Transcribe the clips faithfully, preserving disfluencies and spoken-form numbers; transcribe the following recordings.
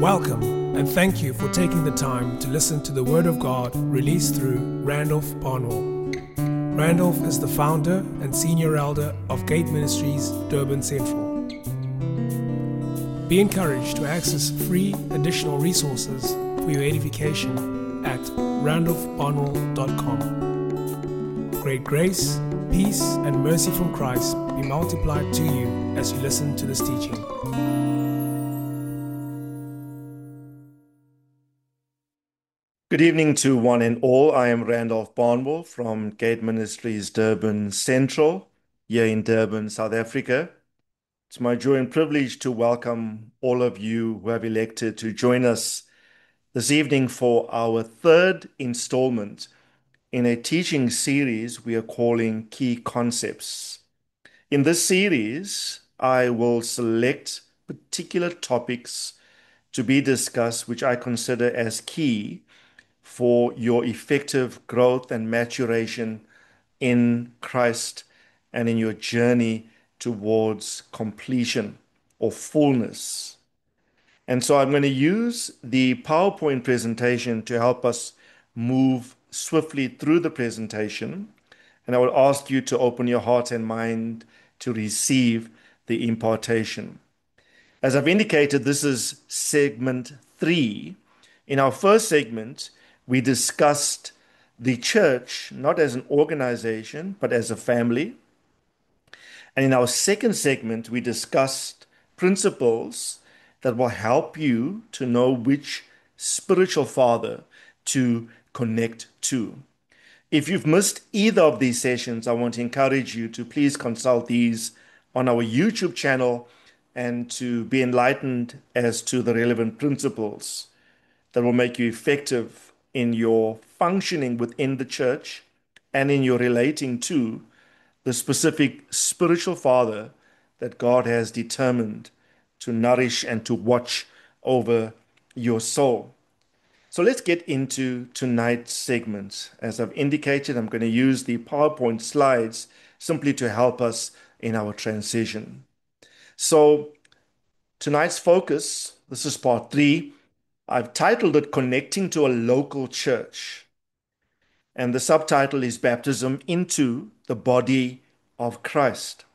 Welcome, and thank you for taking the time to listen to the Word of God released through Randolph Barnwell. Randolph is the founder and senior elder of Gate Ministries, Durban Central. Be encouraged to access free additional resources for your edification at randolph barnwell dot com. Great grace, peace, and mercy from Christ be multiplied to you as you listen to this teaching. Good evening to one and all. I am Randolph Barnwell from Gate Ministries Durban Central, here in Durban, South Africa. It's my joy and privilege to welcome all of you who have elected to join us this evening for our third installment in a teaching series we are calling Key Concepts. In this series, I will select particular topics to be discussed which I consider as key for your effective growth and maturation in Christ and in your journey towards completion or fullness. And so I'm going to use the PowerPoint presentation to help us move swiftly through the presentation. And I will ask you to open your heart and mind to receive the impartation. As I've indicated, this is segment three. In our first segment, we discussed the church not as an organization, but as a family. And in our second segment, we discussed principles that will help you to know which spiritual father to connect to. If you've missed either of these sessions, I want to encourage you to please consult these on our YouTube channel and to be enlightened as to the relevant principles that will make you effective in your functioning within the church and in your relating to the specific spiritual father that God has determined to nourish and to watch over your soul. So let's get into tonight's segment. As I've indicated, I'm going to use the PowerPoint slides simply to help us in our transition. So tonight's focus, this is part three. I've titled it Connecting to a Local Church. And the subtitle is Baptism into the Body of Christ.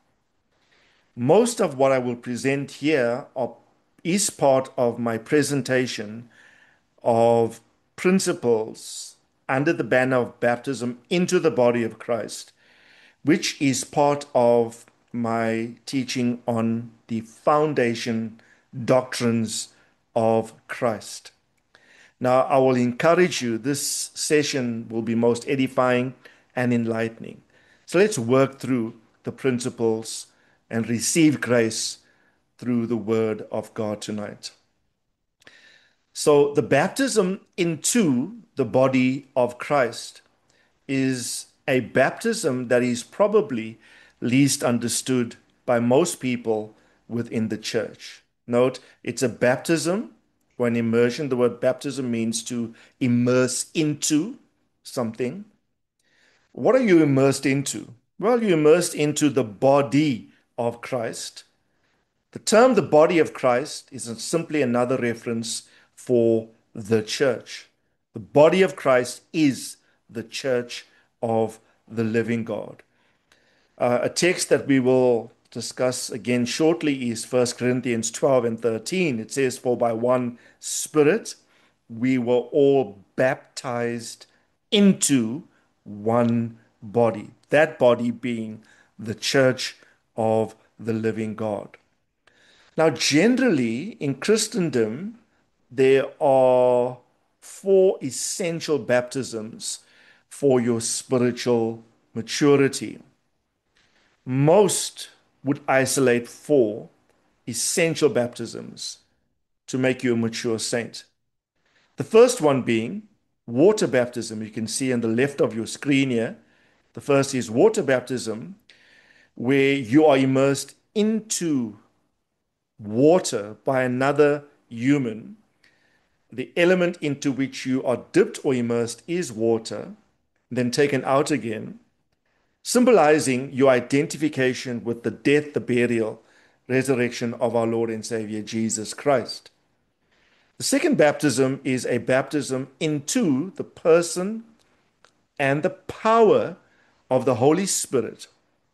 Most of what I will present here are, is part of my presentation of principles under the banner of baptism into the body of Christ, which is part of my teaching on the foundation doctrines of Christ. Now, I will encourage you, this session will be most edifying and enlightening. So let's work through the principles and receive grace through the word of God tonight. So the baptism into the body of Christ is a baptism that is probably least understood by most people within the church. Note, it's a baptism or an immersion. The word baptism means to immerse into something. What are you immersed into? Well, you're immersed into the body of Christ. The term the body of Christ is simply another reference for the church. The body of Christ is the church of the living God. Uh, a text that we will discuss again shortly is First Corinthians twelve and thirteen. It says, "For by one Spirit we were all baptized into one body." That body being the church of the living God. Now, generally in Christendom, there are four essential baptisms for your spiritual maturity. Most would isolate four essential baptisms to make you a mature saint. The first one being water baptism. You can see on the left of your screen here. The first is water baptism, where you are immersed into water by another human. The element into which you are dipped or immersed is water, then taken out again, symbolizing your identification with the death, the burial, resurrection of our Lord and Savior Jesus Christ. The second baptism is a baptism into the person and the power of the Holy Spirit.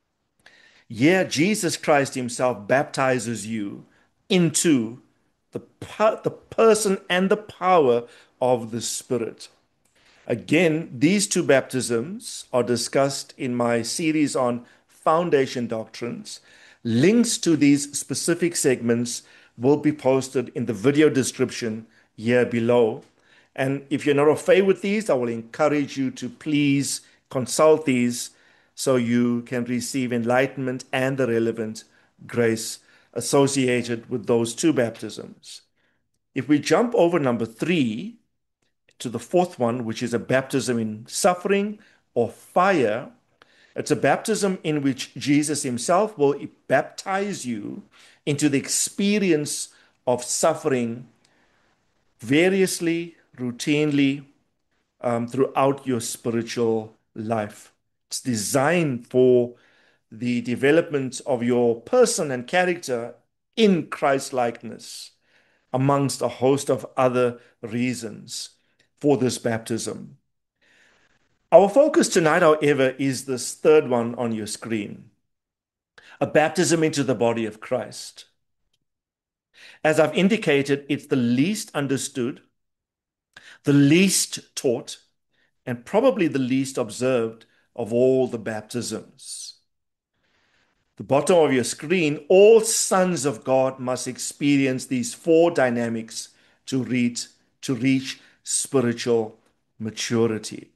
Yeah, Jesus Christ himself baptizes you into the, the person and the power of the Spirit. Again, these two baptisms are discussed in my series on foundation doctrines. Links to these specific segments will be posted in the video description here below. And if you're not okay with these, I will encourage you to please consult these so you can receive enlightenment and the relevant grace associated with those two baptisms. If we jump over number three to the fourth one, which is a baptism in suffering or fire, it's a baptism in which Jesus himself will baptize you into the experience of suffering variously, routinely, um, throughout your spiritual life. It's designed for the development of your person and character in Christ-likeness, amongst a host of other reasons for this baptism. Our focus tonight, however, is this third one on your screen, a baptism into the body of Christ. As I've indicated, it's the least understood, the least taught, and probably the least observed of all the baptisms. The bottom of your screen, all sons of God must experience these four dynamics to reach, to reach spiritual maturity.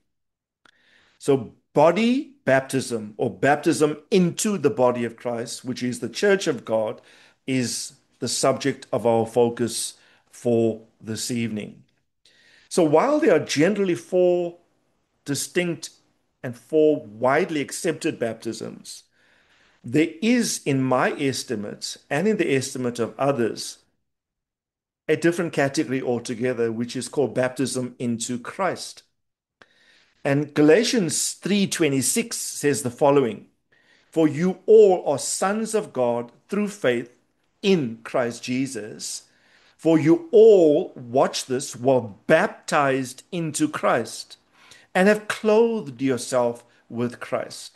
So body baptism, or baptism into the body of Christ, which is the church of God, is the subject of our focus for this evening. So while there are generally four distinct and four widely accepted baptisms, there is, in my estimates and in the estimate of others, a different category altogether, which is called baptism into Christ. And Galatians three twenty-six says the following: "For you all are sons of God through faith in Christ Jesus. For you all," watch this, "were baptized into Christ and have clothed yourself with Christ."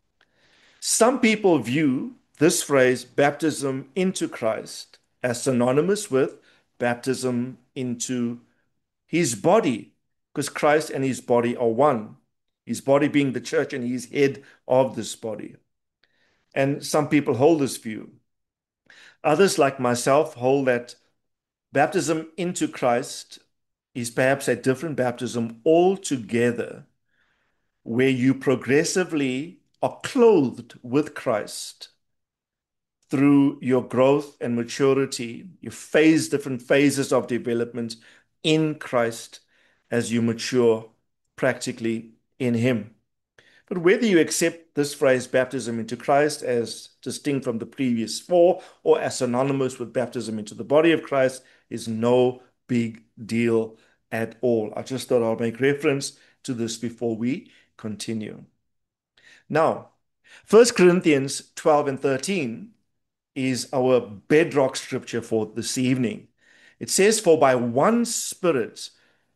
Some people view this phrase, baptism into Christ, as synonymous with baptism into his body, because Christ and his body are one. His body being the church, and he's head of this body. And some people hold this view. Others, like myself, hold that baptism into Christ is perhaps a different baptism altogether, where you progressively are clothed with Christ through your growth and maturity. You face different phases of development in Christ as you mature practically in him. But whether you accept this phrase, baptism into Christ, as distinct from the previous four or as synonymous with baptism into the body of Christ, is no big deal at all. I just thought I'll make reference to this before we continue. Now, First Corinthians twelve and thirteen is our bedrock scripture for this evening. It says, "For by one Spirit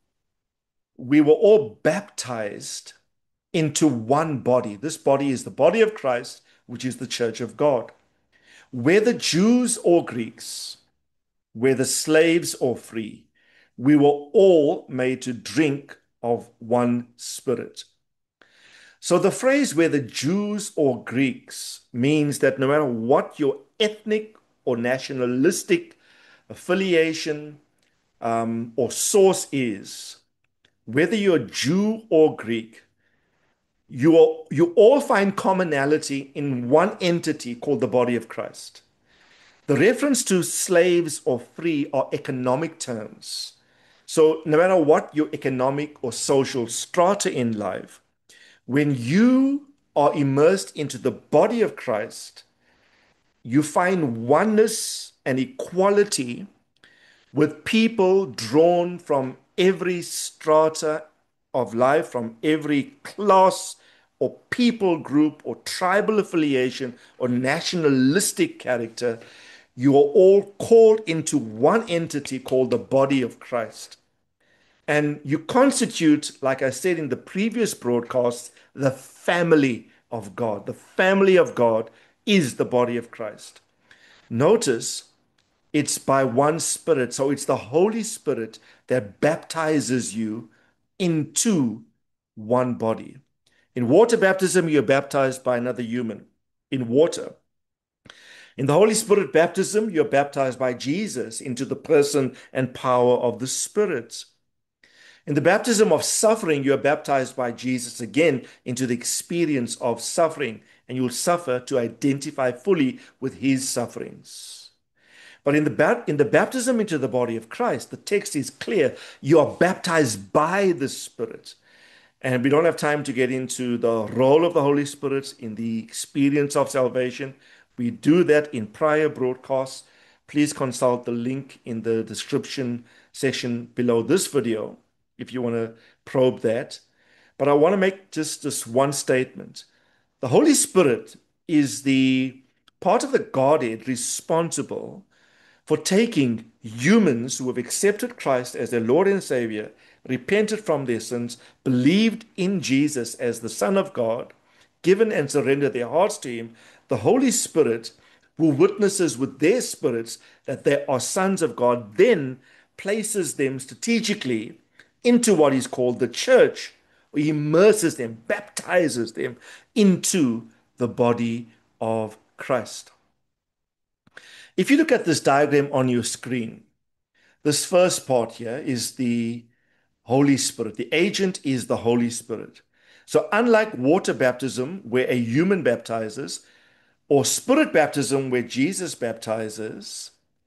we were all baptized into one body." This body is the body of Christ, which is the church of God. "Whether Jews or Greeks, whether slaves or free, we were all made to drink of one Spirit." So the phrase "whether Jews or Greeks" means that no matter what your ethnic or nationalistic affiliation um, or source is, whether you're Jew or Greek, you, are, you all find commonality in one entity called the body of Christ. The reference to slaves or free are economic terms. So no matter what your economic or social strata in life, when you are immersed into the body of Christ, you find oneness and equality with people drawn from every strata of life, from every class or people group or tribal affiliation or nationalistic character. You are all called into one entity called the body of Christ. And you constitute, like I said in the previous broadcast, the family of God. The family of God is the body of Christ. Notice it's by one Spirit. So it's the Holy Spirit that baptizes you into one body. In water baptism, you're baptized by another human in water. In the Holy Spirit baptism, you're baptized by Jesus into the person and power of the Spirit. In the baptism of suffering, you are baptized by Jesus again into the experience of suffering, and you will suffer to identify fully with his sufferings. But in the, in the baptism into the body of Christ, the text is clear. You are baptized by the Spirit. And we don't have time to get into the role of the Holy Spirit in the experience of salvation. We do that in prior broadcasts. Please consult the link in the description section below this video if you want to probe that. But I want to make just this one statement. The Holy Spirit is the part of the Godhead responsible for taking humans who have accepted Christ as their Lord and Savior, repented from their sins, believed in Jesus as the Son of God, given and surrendered their hearts to him. The Holy Spirit, who witnesses with their spirits that they are sons of God, then places them strategically into what is called the church, or immerses them, baptizes them into the body of Christ. If you look at this diagram on your screen, this first part here is the Holy Spirit. The agent is the Holy Spirit. So unlike water baptism, where a human baptizes, or spirit baptism, where Jesus baptizes,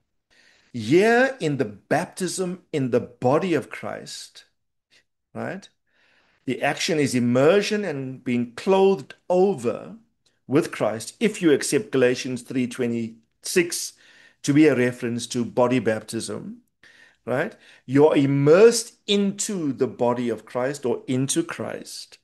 here in the baptism in the body of Christ, right? The action is immersion and being clothed over with Christ, if you accept Galatians three twenty-six to be a reference to body baptism, right? You're immersed into the body of Christ or into Christ,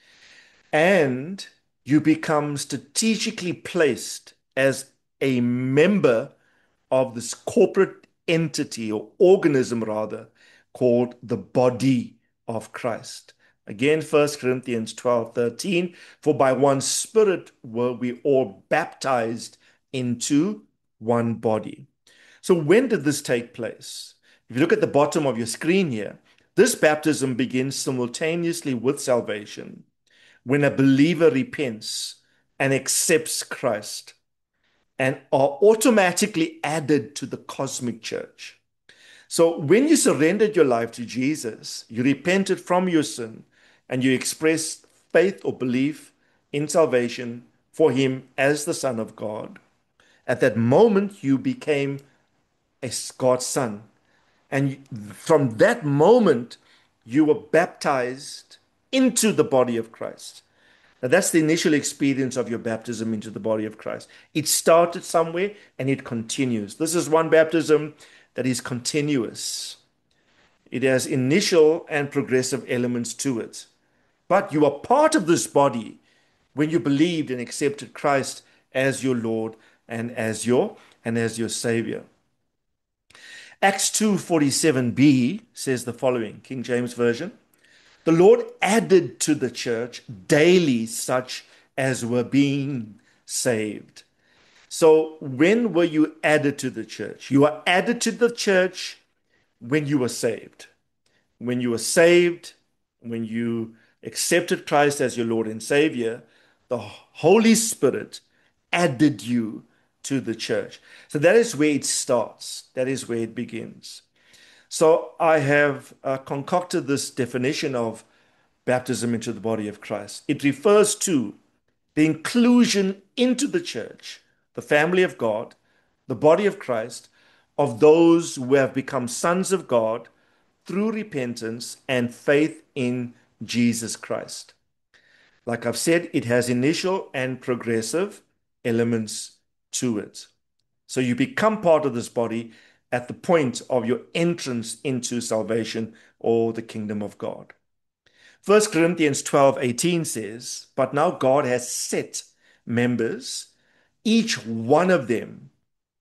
and you become strategically placed as a member of this corporate entity or organism, rather, called the body of Christ. Again, First Corinthians twelve thirteen, for by one Spirit were we all baptized into one body. So when did this take place? If you look at the bottom of your screen here, this baptism begins simultaneously with salvation when a believer repents and accepts Christ and are automatically added to the cosmic church. So when you surrendered your life to Jesus, you repented from your sin, and you expressed faith or belief in salvation for him as the Son of God. At that moment, you became a God's son. And from that moment, you were baptized into the body of Christ. Now, that's the initial experience of your baptism into the body of Christ. It started somewhere and it continues. This is one baptism that is continuous. It has initial and progressive elements to it. But you are part of this body when you believed and accepted Christ as your Lord and as your and as your Savior. Acts two forty-seven b says the following, King James Version. The Lord added to the church daily such as were being saved. So when were you added to the church? You were added to the church when you were saved. When you were saved, when you accepted Christ as your Lord and Savior, the Holy Spirit added you to the church. So that is where it starts. That is where it begins. So I have uh, concocted this definition of baptism into the body of Christ. It refers to the inclusion into the church, the family of God, the body of Christ, of those who have become sons of God through repentance and faith in Jesus Christ. Like I've said, it has initial and progressive elements to it. So you become part of this body at the point of your entrance into salvation or the kingdom of God. First Corinthians twelve eighteen says, but now God has set members, each one of them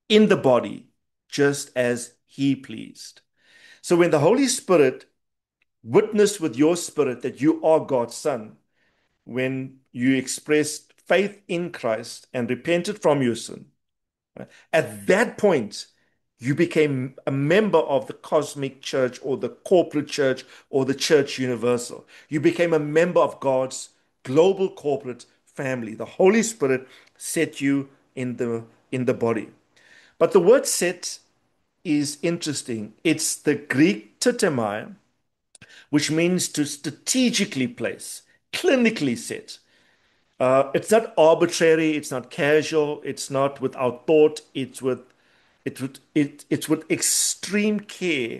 in the body, just as he pleased. So when the Holy Spirit witnessed with your spirit that you are God's son, when you expressed faith in Christ and repented from your sin, right, at that point, you became a member of the cosmic church or the corporate church or the church universal. You became a member of God's global corporate family. The Holy Spirit set you in the in the body. But the word set is interesting. It's the Greek tetemai, which means to strategically place, clinically set. Uh, it's not arbitrary, it's not casual, it's not without thought, it's with it, it, it's with extreme care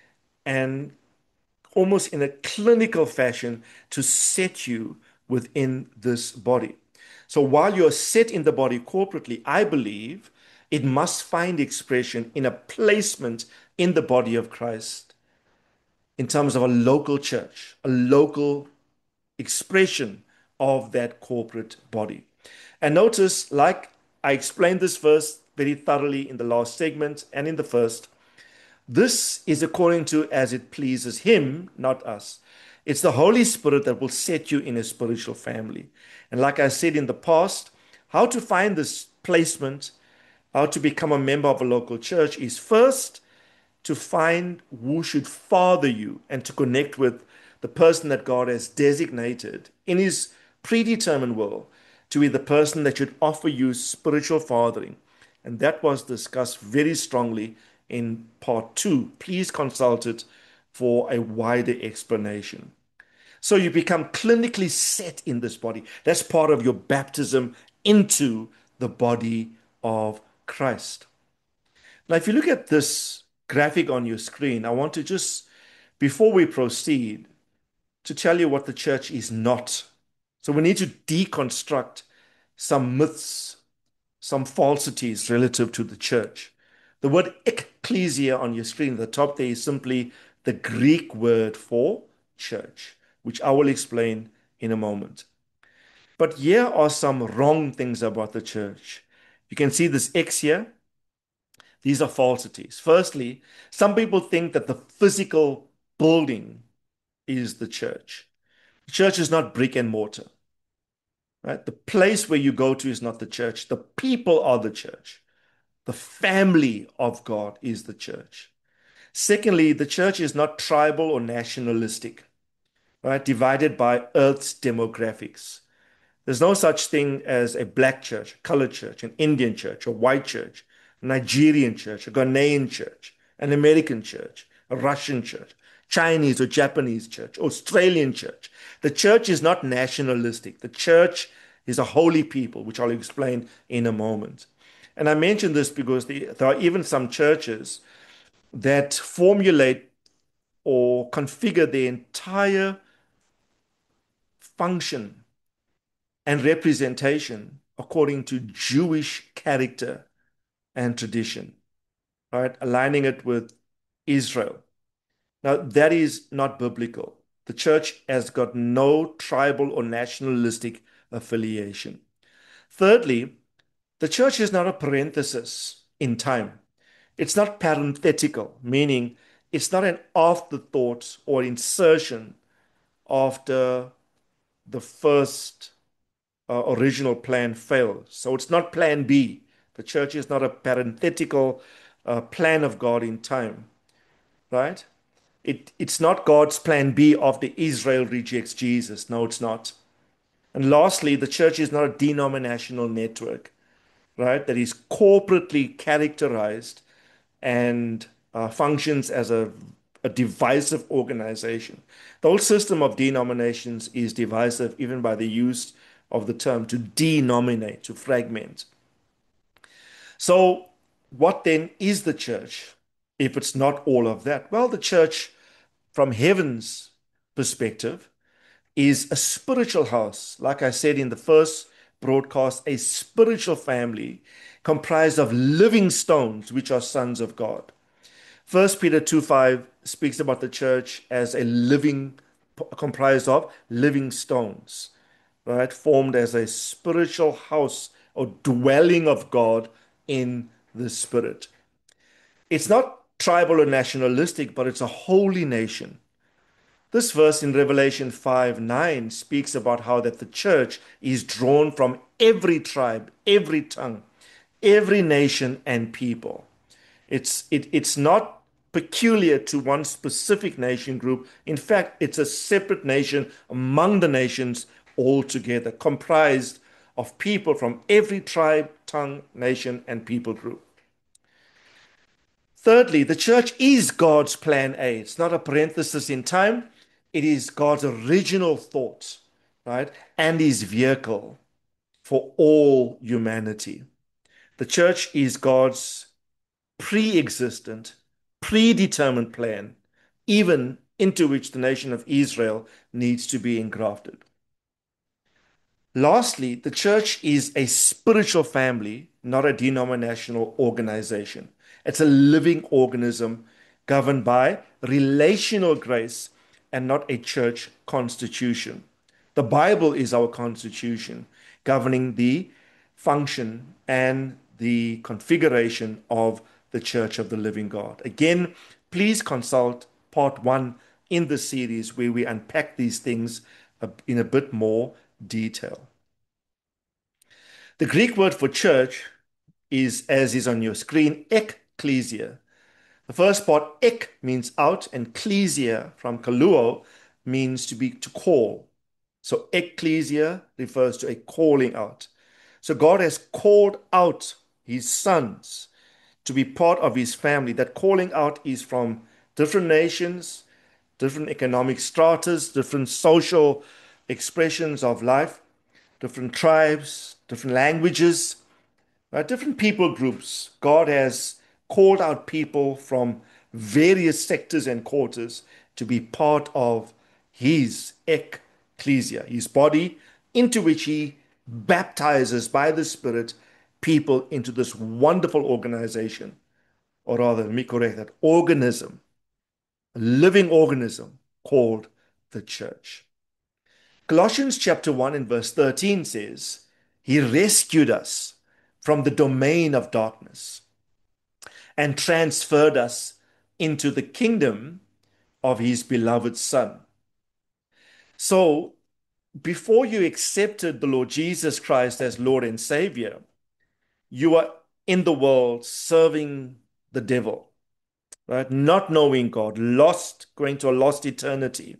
and almost in a clinical fashion to set you within this body. So while you're set in the body corporately, I believe it must find expression in a placement in the body of Christ in terms of a local church, a local expression of that corporate body. And notice, like I explained this verse very thoroughly in the last segment and in the first, this is according to as it pleases him, not us. It's the Holy Spirit that will set you in a spiritual family. And like I said in the past, how to find this placement, how to become a member of a local church is first to find who should father you and to connect with the person that God has designated in his predetermined will to be the person that should offer you spiritual fathering. And that was discussed very strongly in part two. Please consult it for a wider explanation. So you become clinically set in this body. That's part of your baptism into the body of Christ. Now, if you look at this graphic on your screen, I want to just, before we proceed, to tell you what the church is not. So we need to deconstruct some myths, some falsities relative to the church. The word ecclesia on your screen at the top there is simply the Greek word for church, which I will explain in a moment. But here are some wrong things about the church. You can see this X here. These are falsities. Firstly, some people think that the physical building is the church. The church is not brick and mortar, right? The place where you go to is not the church. The people are the church. The family of God is the church. Secondly, the church is not tribal or nationalistic, right? Divided by Earth's demographics. There's no such thing as a black church, a colored church, an Indian church, a white church, a Nigerian church, a Ghanaian church, an American church, a Russian church, Chinese or Japanese church, Australian church. The church is not nationalistic. The church is a holy people, which I'll explain in a moment. And I mention this because there are even some churches that formulate or configure their entire function and representation according to Jewish character and tradition, right? Aligning it with Israel. Now, that is not biblical. The church has got no tribal or nationalistic affiliation. Thirdly, the church is not a parenthesis in time. It's not parenthetical, meaning it's not an afterthought or insertion after the first uh, original plan failed. So it's not plan B. The church is not a parenthetical uh, plan of God in time, right? It, it's not God's plan B after Israel rejects Jesus. No, it's not. And lastly, the church is not a denominational network, right? That is corporately characterized and uh, functions as a, a divisive organization. The whole system of denominations is divisive, even by the use of the term to denominate, to fragment. So, what then is the church if it's not all of that? Well, the church, from heaven's perspective, is a spiritual house. Like I said in the first broadcast, a spiritual family comprised of living stones, which are sons of God. First Peter two five speaks about the church as a living, comprised of living stones, right? Formed as a spiritual house or dwelling of God in the Spirit. It's not tribal or nationalistic, but it's a holy nation. This verse in Revelation five nine speaks about how that the church is drawn from every tribe, every tongue, every nation and people. It's it, it's not peculiar to one specific nation group. In fact, it's a separate nation among the nations altogether, comprised of people from every tribe, tongue, nation, and people group. Thirdly, the church is God's plan A. It's not a parenthesis in time. It is God's original thought, right? And his vehicle for all humanity. The church is God's pre-existent, predetermined plan, even into which the nation of Israel needs to be engrafted. Lastly, the church is a spiritual family, not a denominational organization. It's a living organism governed by relational grace and not a church constitution. The Bible is our constitution, governing the function and the configuration of the church of the living God. Again, please consult part one in the series where we unpack these things in a bit more detail. The Greek word for church is, as is on your screen, ekklesia. The first part, ek, means out, and klesia from kaluo means to be to call. So ekklesia refers to a calling out. So God has called out his sons to be part of his family. That calling out is from different nations, different economic stratas, different social expressions of life, different tribes, different languages, right? Different people groups. God has called out people from various sectors and quarters to be part of his ecclesia, his body, into which he baptizes by the Spirit people into this wonderful organization. Or rather, let me correct that, organism, a living organism called the church. Colossians chapter one and verse thirteen says, he rescued us from the domain of darkness and transferred us into the kingdom of his beloved Son. So, before you accepted the Lord Jesus Christ as Lord and Savior, you were in the world serving the devil, right? Not knowing God, lost, going to a lost eternity.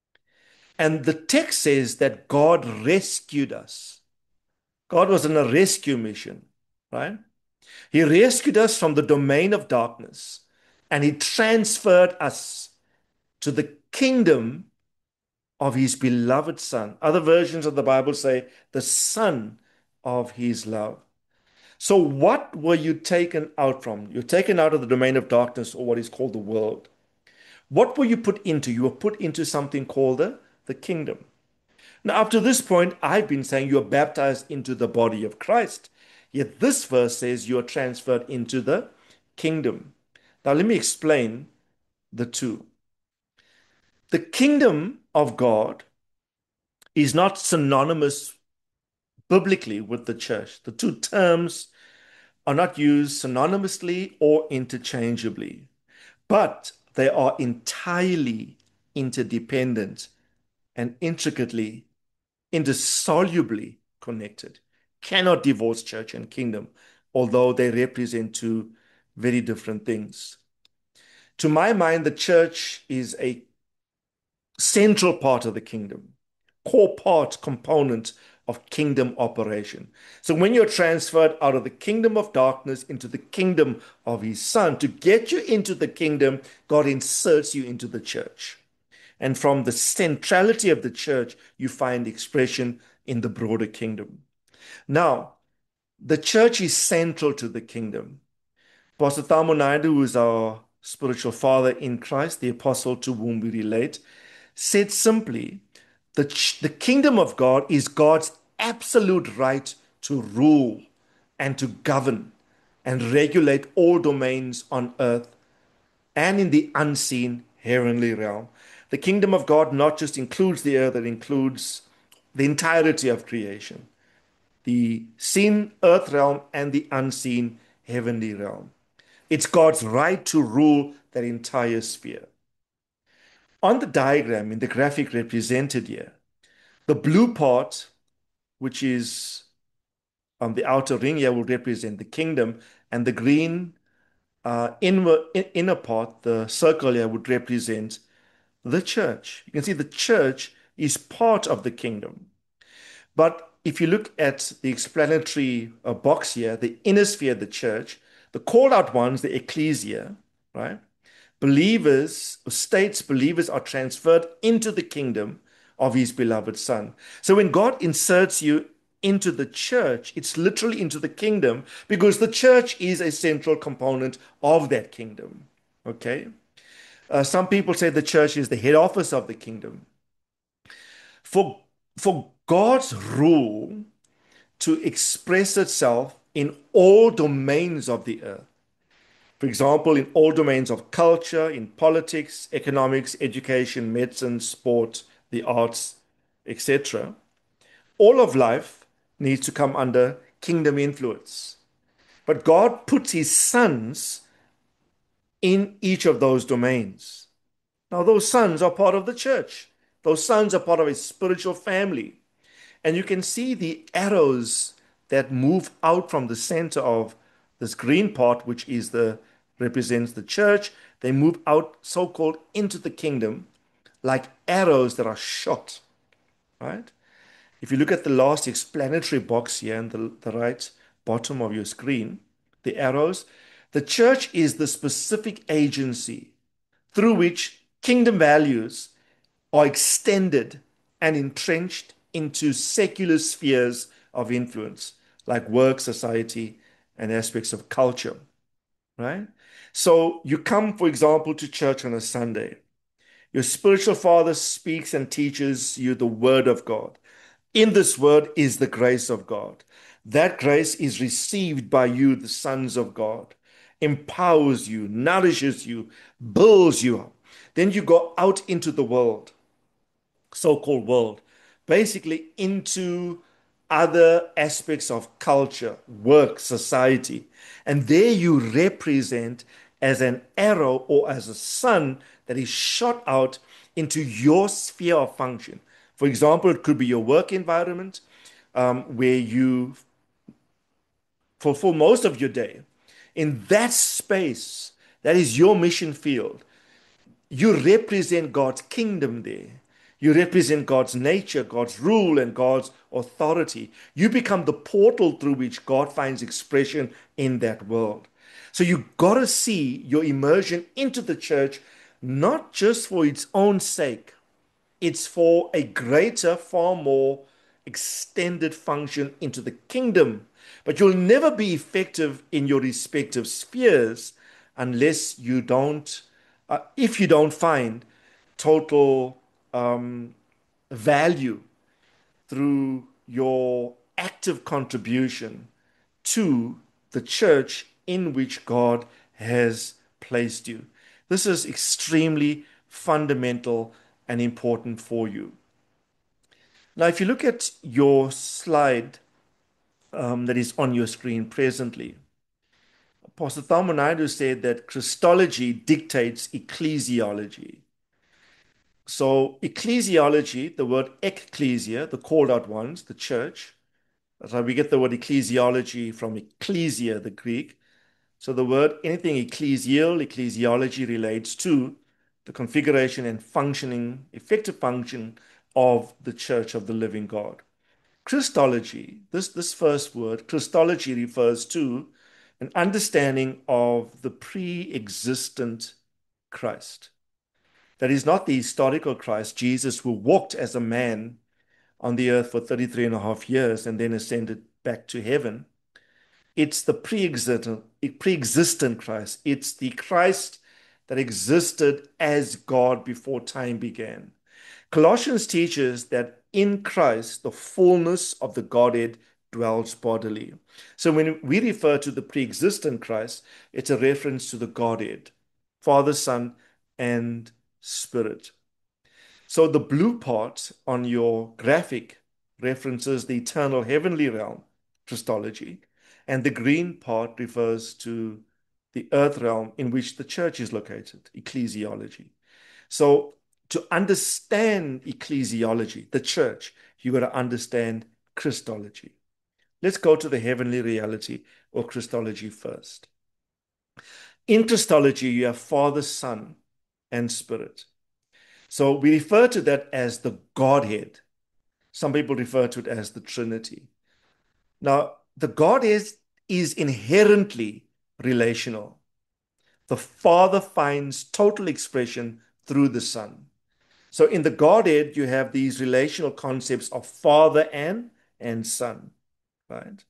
And the text says that God rescued us. God was on a rescue mission, right? He rescued us from the domain of darkness and he transferred us to the kingdom of his beloved Son. Other versions of the Bible say the Son of his love. So what were you taken out from? You're taken out of the domain of darkness, or what is called the world. What were you put into? You were put into something called the, the kingdom. Now, up to this point, I've been saying you are baptized into the body of Christ. Yet this verse says you are transferred into the kingdom. Now, let me explain the two. The kingdom of God is not synonymous biblically with the church. The two terms are not used synonymously or interchangeably, but they are entirely interdependent and intricately, indissolubly connected. Cannot divorce church and kingdom, although they represent two very different things. To my mind, the church is a central part of the kingdom, core part, component of kingdom operation. So when you're transferred out of the kingdom of darkness into the kingdom of his Son, to get you into the kingdom, God inserts you into the church. And from the centrality of the church, you find expression in the broader kingdom. Now, the church is central to the kingdom. Pastor Thamo Naidu, who is our spiritual father in Christ, the apostle to whom we relate, said simply, the, the kingdom of God is God's absolute right to rule and to govern and regulate all domains on earth and in the unseen heavenly realm. The kingdom of God not just includes the earth, it includes the entirety of creation, the seen earth realm and the unseen heavenly realm. It's God's right to rule that entire sphere. On the diagram, in the graphic represented here, the blue part, which is on the outer ring here, will represent the kingdom, and the green uh, inner, inner part, the circle here, would represent the church. You can see the church is part of the kingdom. But if you look at the explanatory uh, box here, the inner sphere, the church, the called out ones, the ecclesia, right? Believers, states believers are transferred into the kingdom of his beloved Son. So when God inserts you into the church, it's literally into the kingdom because the church is a central component of that kingdom. Okay? Uh, some people say the church is the head office of the kingdom. For, for God's rule to express itself in all domains of the earth, for example, in all domains of culture, in politics, economics, education, medicine, sport, the arts, et cetera, all of life needs to come under kingdom influence. But God puts his sons in each of those domains. Now, those sons are part of the church. Those sons are part of a spiritual family. And you can see the arrows that move out from the center of this green part, which is the represents the church. They move out so-called into the kingdom like arrows that are shot, right? If you look at the last explanatory box here in the, the right bottom of your screen, the arrows, the church is the specific agency through which kingdom values are extended and entrenched into secular spheres of influence, like work, society, and aspects of culture, right? So you come, for example, to church on a Sunday. Your spiritual father speaks and teaches you the word of God. In this word is the grace of God. That grace is received by you, the sons of God, empowers you, nourishes you, builds you up. Then you go out into the world, so-called world, basically into other aspects of culture, work, society. And there you represent as an arrow or as a sun that is shot out into your sphere of function. For example, it could be your work environment, um, where you fulfill most of your day. In that space, that is your mission field. You represent God's kingdom there. You represent God's nature, God's rule, and God's authority. You become the portal through which God finds expression in that world. So you got to see your immersion into the church, not just for its own sake. It's for a greater, far more extended function into the kingdom. But you'll never be effective in your respective spheres unless you don't, uh, if you don't find total um, value through your active contribution to the church in which God has placed you. This is extremely fundamental and important for you. Now, if you look at your slide um, that is on your screen presently, Pastor Tharmo Naidu said that Christology dictates ecclesiology. So ecclesiology, the word ecclesia, the called out ones, the church, so we get the word ecclesiology from ecclesia, the Greek. So the word, anything ecclesial, ecclesiology relates to the configuration and functioning, effective function of the church of the living God. Christology, this, this first word, Christology refers to an understanding of the pre-existent Christ. That is not the historical Christ, Jesus, who walked as a man on the earth for thirty-three and a half years and then ascended back to heaven. It's the pre-existent, pre-existent Christ. It's the Christ that existed as God before time began. Colossians teaches that in Christ, the fullness of the Godhead dwells bodily. So when we refer to the pre-existent Christ, it's a reference to the Godhead, Father, Son, and Spirit. So the blue part on your graphic references the eternal heavenly realm, Christology, And the green part refers to the earth realm in which the church is located, ecclesiology. So to understand ecclesiology, the church, you got to understand Christology. Let's go to the heavenly reality or Christology first. In Christology, you have Father, Son, and Spirit. So we refer to that as the Godhead. Some people refer to it as the Trinity. Now, the Godhead is inherently relational. The Father finds total expression through the Son. So in the Godhead, you have these relational concepts of Father and, and Son, right?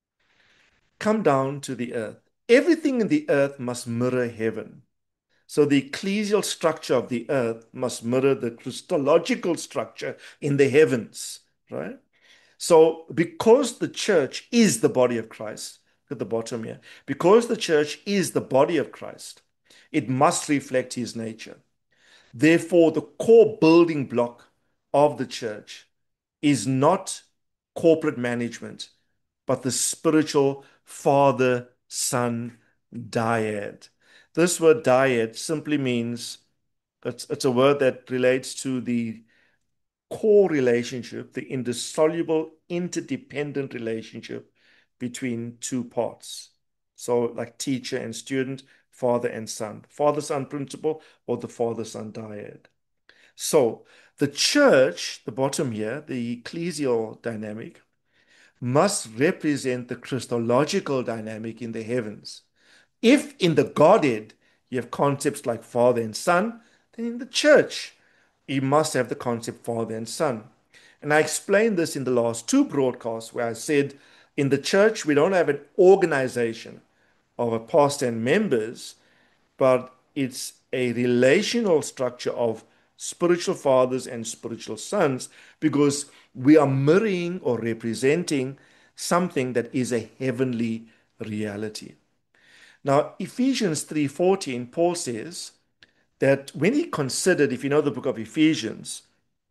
Come down to the earth. Everything in the earth must mirror heaven. So the ecclesial structure of the earth must mirror the Christological structure in the heavens, right? So because the church is the body of Christ, at the bottom here, because the church is the body of Christ, it must reflect his nature. Therefore, the core building block of the church is not corporate management, but the spiritual father son dyad. This word dyad simply means it's, it's a word that relates to the core relationship, the indissoluble, interdependent relationship between two parts. So, like teacher and student, father and son, father son principle, or the father son dyad. So, the church, the bottom here, the ecclesial dynamic, must represent the Christological dynamic in the heavens. If in the Godhead you have concepts like Father and Son, then in the church you must have the concept Father and Son. And I explained this in the last two broadcasts where I said in the church we don't have an organization of a pastor and members, but it's a relational structure of spiritual fathers and spiritual sons because we are mirroring or representing something that is a heavenly reality. Now, Ephesians three fourteen, Paul says that when he considered, if you know the book of Ephesians,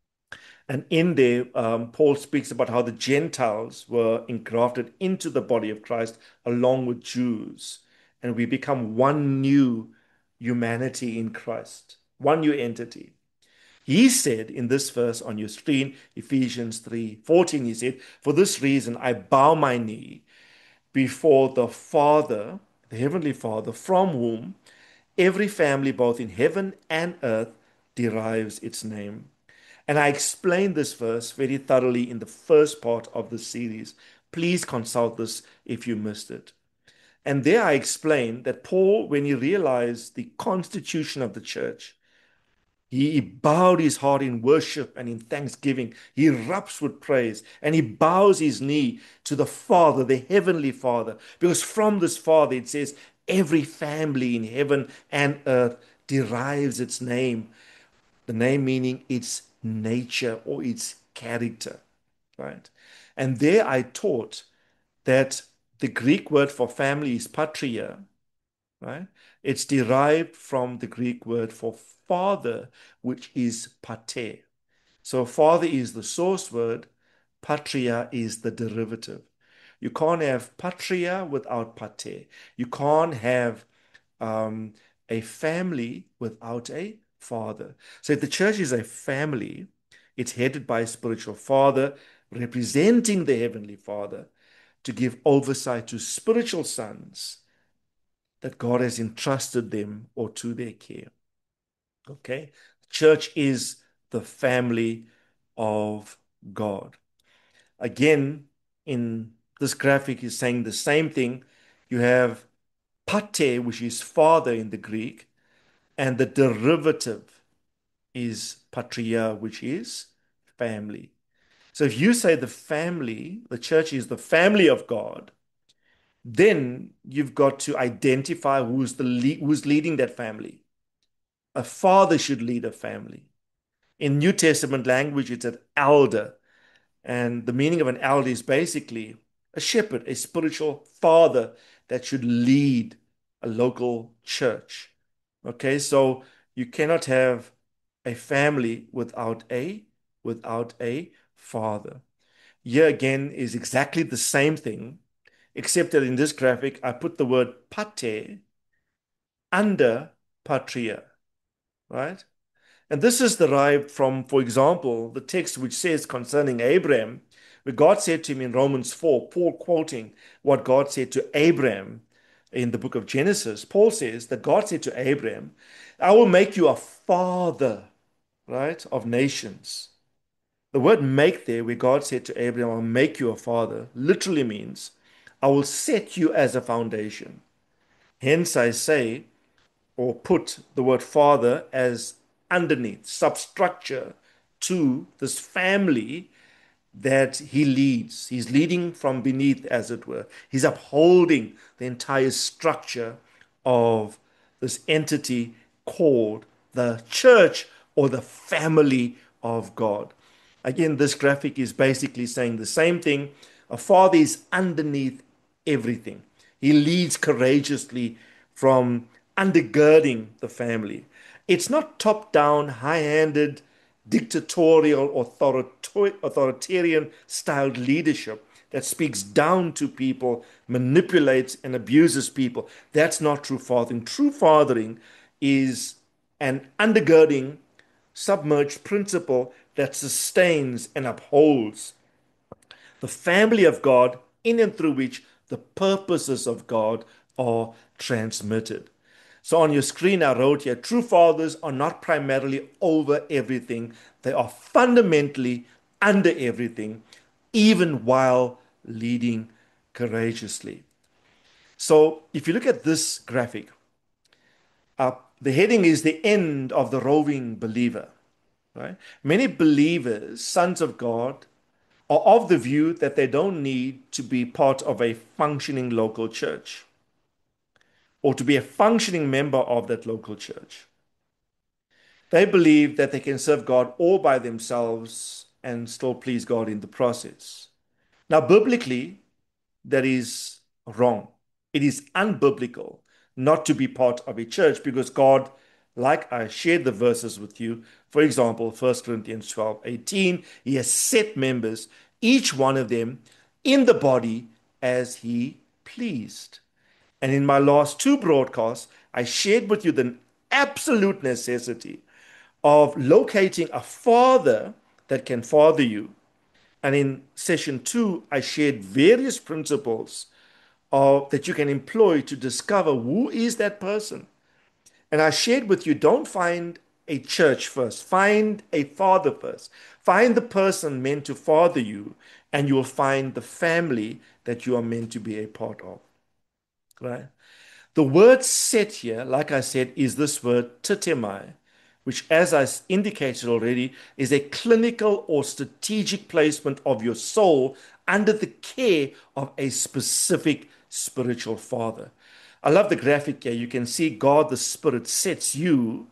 and in there, um, Paul speaks about how the Gentiles were engrafted into the body of Christ along with Jews, and we become one new humanity in Christ, one new entity. He said in this verse on your screen, Ephesians three fourteen, he said, "For this reason I bow my knee before the Father, the Heavenly Father, from whom every family, both in heaven and earth, derives its name." And I explained this verse very thoroughly in the first part of the series. Please consult this if you missed it. And there I explained that Paul, when he realized the constitution of the church, he bowed his heart in worship and in thanksgiving. He erupts with praise and he bows his knee to the Father, the Heavenly Father, because from this Father, it says, every family in heaven and earth derives its name. The name meaning its nature or its character, right? And there I taught that the Greek word for family is patria, right? It's derived from the Greek word for father, which is pater. So father is the source word, patria is the derivative. You can't have patria without pater. You can't have um, a family without a father. So if the church is a family, it's headed by a spiritual father representing the heavenly Father to give oversight to spiritual sons that God has entrusted them or to their care. Okay? Church is the family of God. Again, in this graphic is saying the same thing. You have pater, which is father in the Greek, and the derivative is patria, which is family. So if you say the family, the church is the family of God, then you've got to identify who's the lead, who's leading that family. A father should lead a family. In New Testament language, it's an elder. And the meaning of an elder is basically a shepherd, a spiritual father that should lead a local church. Okay, so you cannot have a family without a without a father. Here again is exactly the same thing except that in this graphic, I put the word pater under patria, right? And this is derived from, for example, the text which says concerning Abraham, where God said to him in Romans four, Paul quoting what God said to Abraham in the book of Genesis, Paul says that God said to Abraham, I will make you a father, right, of nations. The word make there, where God said to Abraham, I'll make you a father, literally means I will set you as a foundation. Hence, I say, or put the word father as underneath, substructure to this family that he leads. He's leading from beneath, as it were. He's upholding the entire structure of this entity called the church or the family of God. Again, this graphic is basically saying the same thing. A father is underneath everything. He leads courageously from undergirding the family. It's not top down, high handed, dictatorial, authoritarian styled leadership that speaks down to people, manipulates and abuses people. That's not true fathering. True fathering is an undergirding, submerged principle that sustains and upholds the family of God, in and through which the purposes of God are transmitted. So on your screen, I wrote here, true fathers are not primarily over everything. They are fundamentally under everything, even while leading courageously. So if you look at this graphic, uh, the heading is the end of the roving believer, right? Many believers, sons of God, are of the view that they don't need to be part of a functioning local church or to be a functioning member of that local church. They believe that they can serve God all by themselves and still please God in the process. Now, biblically, that is wrong. It is unbiblical not to be part of a church because God, like I shared the verses with you, for example, First Corinthians twelve eighteen, He has set members, each one of them, in the body as He pleased. And in my last two broadcasts, I shared with you the absolute necessity of locating a father that can father you. And in session two, I shared various principles of, that you can employ to discover who is that person. And I shared with you, don't find a church first, find a father first. Find the person meant to father you, and you will find the family that you are meant to be a part of. Right? The word set here, like I said, is this word titemai, which, as I indicated already, is a clinical or strategic placement of your soul under the care of a specific spiritual father. I love the graphic here. You can see God the Spirit sets you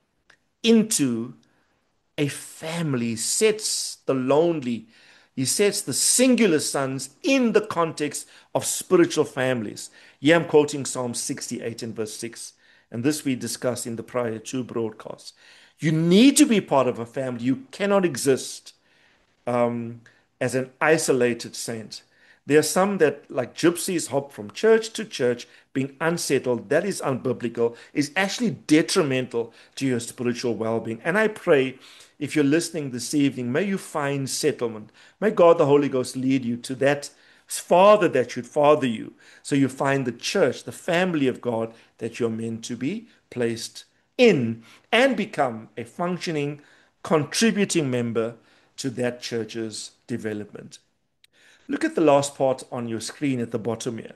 into a family, sets the lonely, he sets the singular sons in the context of spiritual families. Here I'm quoting Psalm sixty-eight and verse six, and this we discussed in the prior two broadcasts. You need to be part of a family. You cannot exist um, as an isolated saint. There are some that, like gypsies, hop from church to church, being unsettled. That is unbiblical, is actually detrimental to your spiritual well being. And I pray, if you're listening this evening, may you find settlement. May God the Holy Ghost lead you to that father that should father you. So you find the church, the family of God that you're meant to be placed in and become a functioning, contributing member to that church's development. Look at the last part on your screen at the bottom here.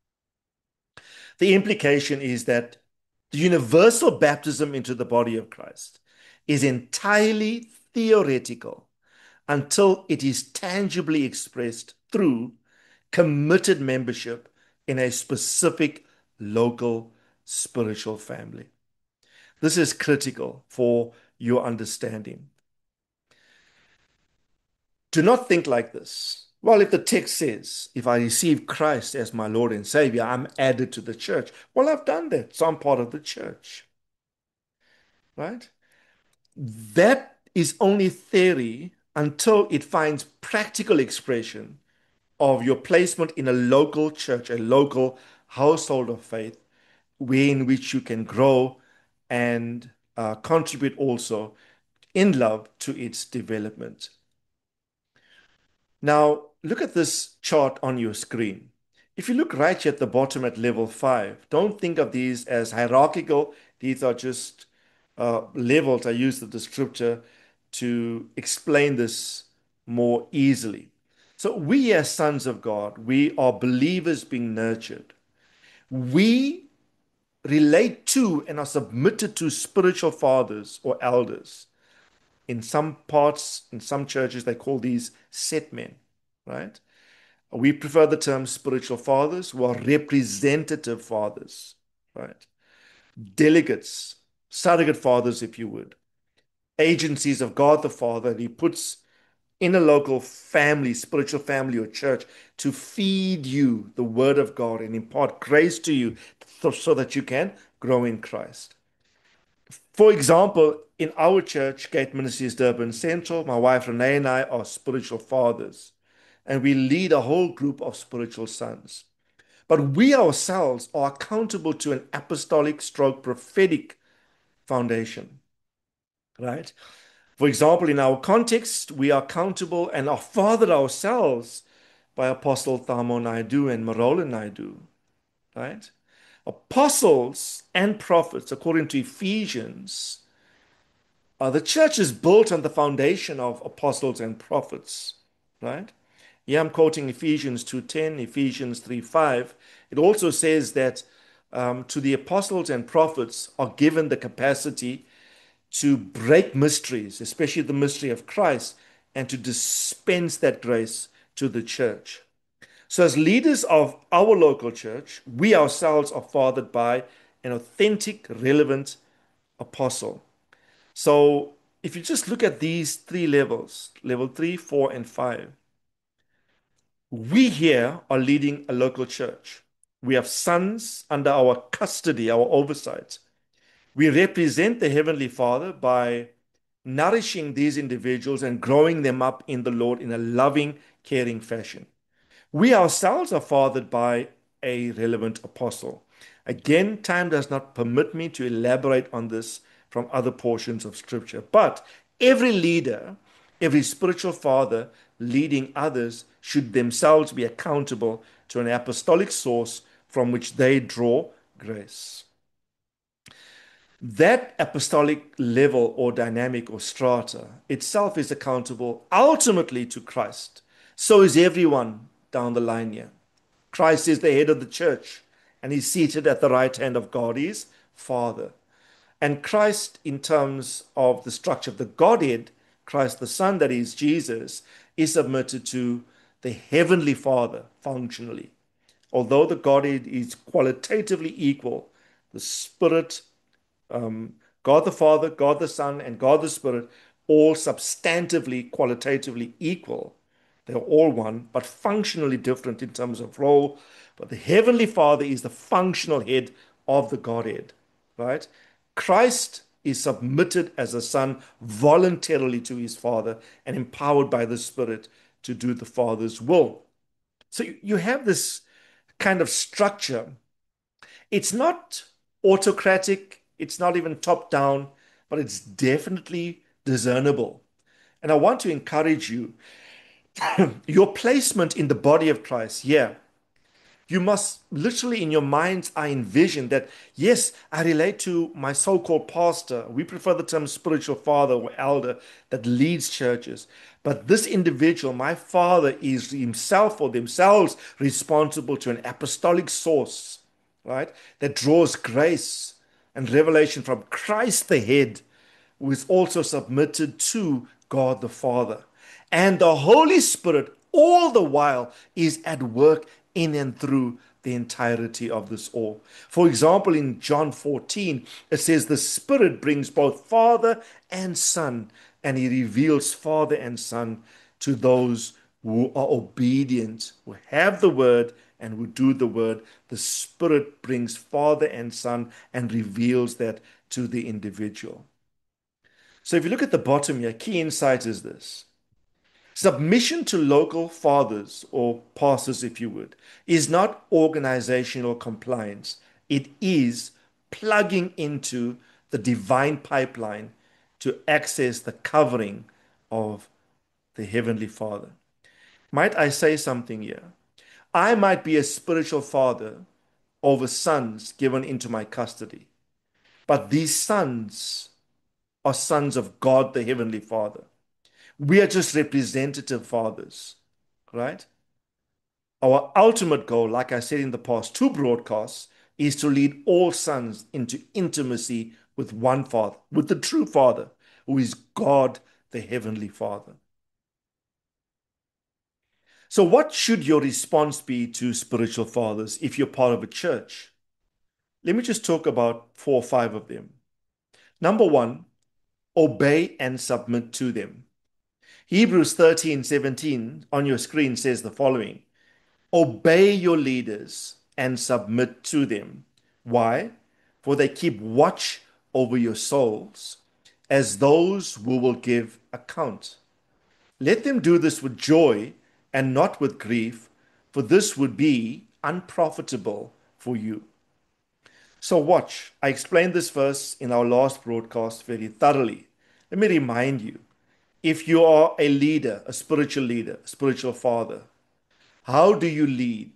The implication is that the universal baptism into the body of Christ is entirely theoretical until it is tangibly expressed through committed membership in a specific local spiritual family. This is critical for your understanding. Do not think like this. Well, if the text says, if I receive Christ as my Lord and Savior, I'm added to the church. Well, I've done that. So I'm part of the church. Right? That is only theory until it finds practical expression of your placement in a local church, a local household of faith, way in which you can grow and uh, contribute also in love to its development. Now, look at this chart on your screen. If you look right here at the bottom at level five, don't think of these as hierarchical. These are just uh, levels. I use the descriptor to explain this more easily. So we as sons of God, we are believers being nurtured. We relate to and are submitted to spiritual fathers or elders. In some parts, in some churches, they call these set men, right? We prefer the term spiritual fathers, who are representative fathers, right? Delegates, surrogate fathers, if you would, agencies of God the Father. He puts in a local family, spiritual family or church, to feed you the word of God and impart grace to you so that you can grow in Christ. For example, in our church, Gate Ministries Durban Central, my wife Renee and I are spiritual fathers, and we lead a whole group of spiritual sons. But we ourselves are accountable to an apostolic stroke prophetic foundation, right? For example, in our context, we are accountable and are fathered ourselves by Apostle Thamo Naidu and Marola Naidu, right? Apostles and prophets, according to Ephesians, uh, the church is built on the foundation of apostles and prophets, right? Yeah, I'm quoting Ephesians two ten, Ephesians three five. It also says that um, to the apostles and prophets are given the capacity to break mysteries, especially the mystery of Christ, and to dispense that grace to the church. So, as leaders of our local church, we ourselves are fathered by an authentic, relevant apostle. So, if you just look at these three levels, level three, four, and five, we here are leading a local church. We have sons under our custody, our oversight. We represent the Heavenly Father by nourishing these individuals and growing them up in the Lord in a loving, caring fashion. We ourselves are fathered by a relevant apostle. Again, time does not permit me to elaborate on this from other portions of Scripture, but every leader, every spiritual father leading others should themselves be accountable to an apostolic source from which they draw grace. That apostolic level or dynamic or strata itself is accountable ultimately to Christ. So is everyone down the line here. Christ is the head of the church, and he's seated at the right hand of God, his Father. And Christ, in terms of the structure of the Godhead, Christ the Son, that is Jesus, is submitted to the Heavenly Father functionally. Although the Godhead is qualitatively equal, the Spirit, um, God the Father, God the Son, and God the Spirit, all substantively, qualitatively equal. They're all one, but functionally different in terms of role. But the Heavenly Father is the functional head of the Godhead, right? Christ is submitted as a son voluntarily to his Father and empowered by the Spirit to do the Father's will. So you have this kind of structure. It's not autocratic, it's not even top down, but it's definitely discernible. And I want to encourage you, your placement in the body of Christ, yeah. You must literally in your mind's eye envision that, yes, I relate to my so-called pastor. We prefer the term spiritual father or elder that leads churches. But this individual, my father, is himself or themselves responsible to an apostolic source, right? That draws grace and revelation from Christ the head, who is also submitted to God the Father. And the Holy Spirit, all the while, is at work in and through the entirety of this all. For example, in John fourteen, it says, the Spirit brings both Father and Son, and he reveals Father and Son to those who are obedient, who have the word and who do the word. The Spirit brings Father and Son and reveals that to the individual. So if you look at the bottom here, key insight is this. Submission to local fathers or pastors, if you would, is not organizational compliance. It is plugging into the divine pipeline to access the covering of the Heavenly Father. Might I say something here? I might be a spiritual father over sons given into my custody, but these sons are sons of God, the Heavenly Father. We are just representative fathers, right? Our ultimate goal, like I said in the past two broadcasts, is to lead all sons into intimacy with one Father, with the true Father, who is God, the Heavenly Father. So, what should your response be to spiritual fathers if you're part of a church? Let me just talk about four or five of them. Number one, obey and submit to them. Hebrews thirteen seventeen on your screen says the following: obey your leaders and submit to them. Why? For they keep watch over your souls as those who will give account. Let them do this with joy and not with grief, for this would be unprofitable for you. So, watch. I explained this verse in our last broadcast very thoroughly. Let me remind you, if you are a leader, a spiritual leader, a spiritual father, how do you lead?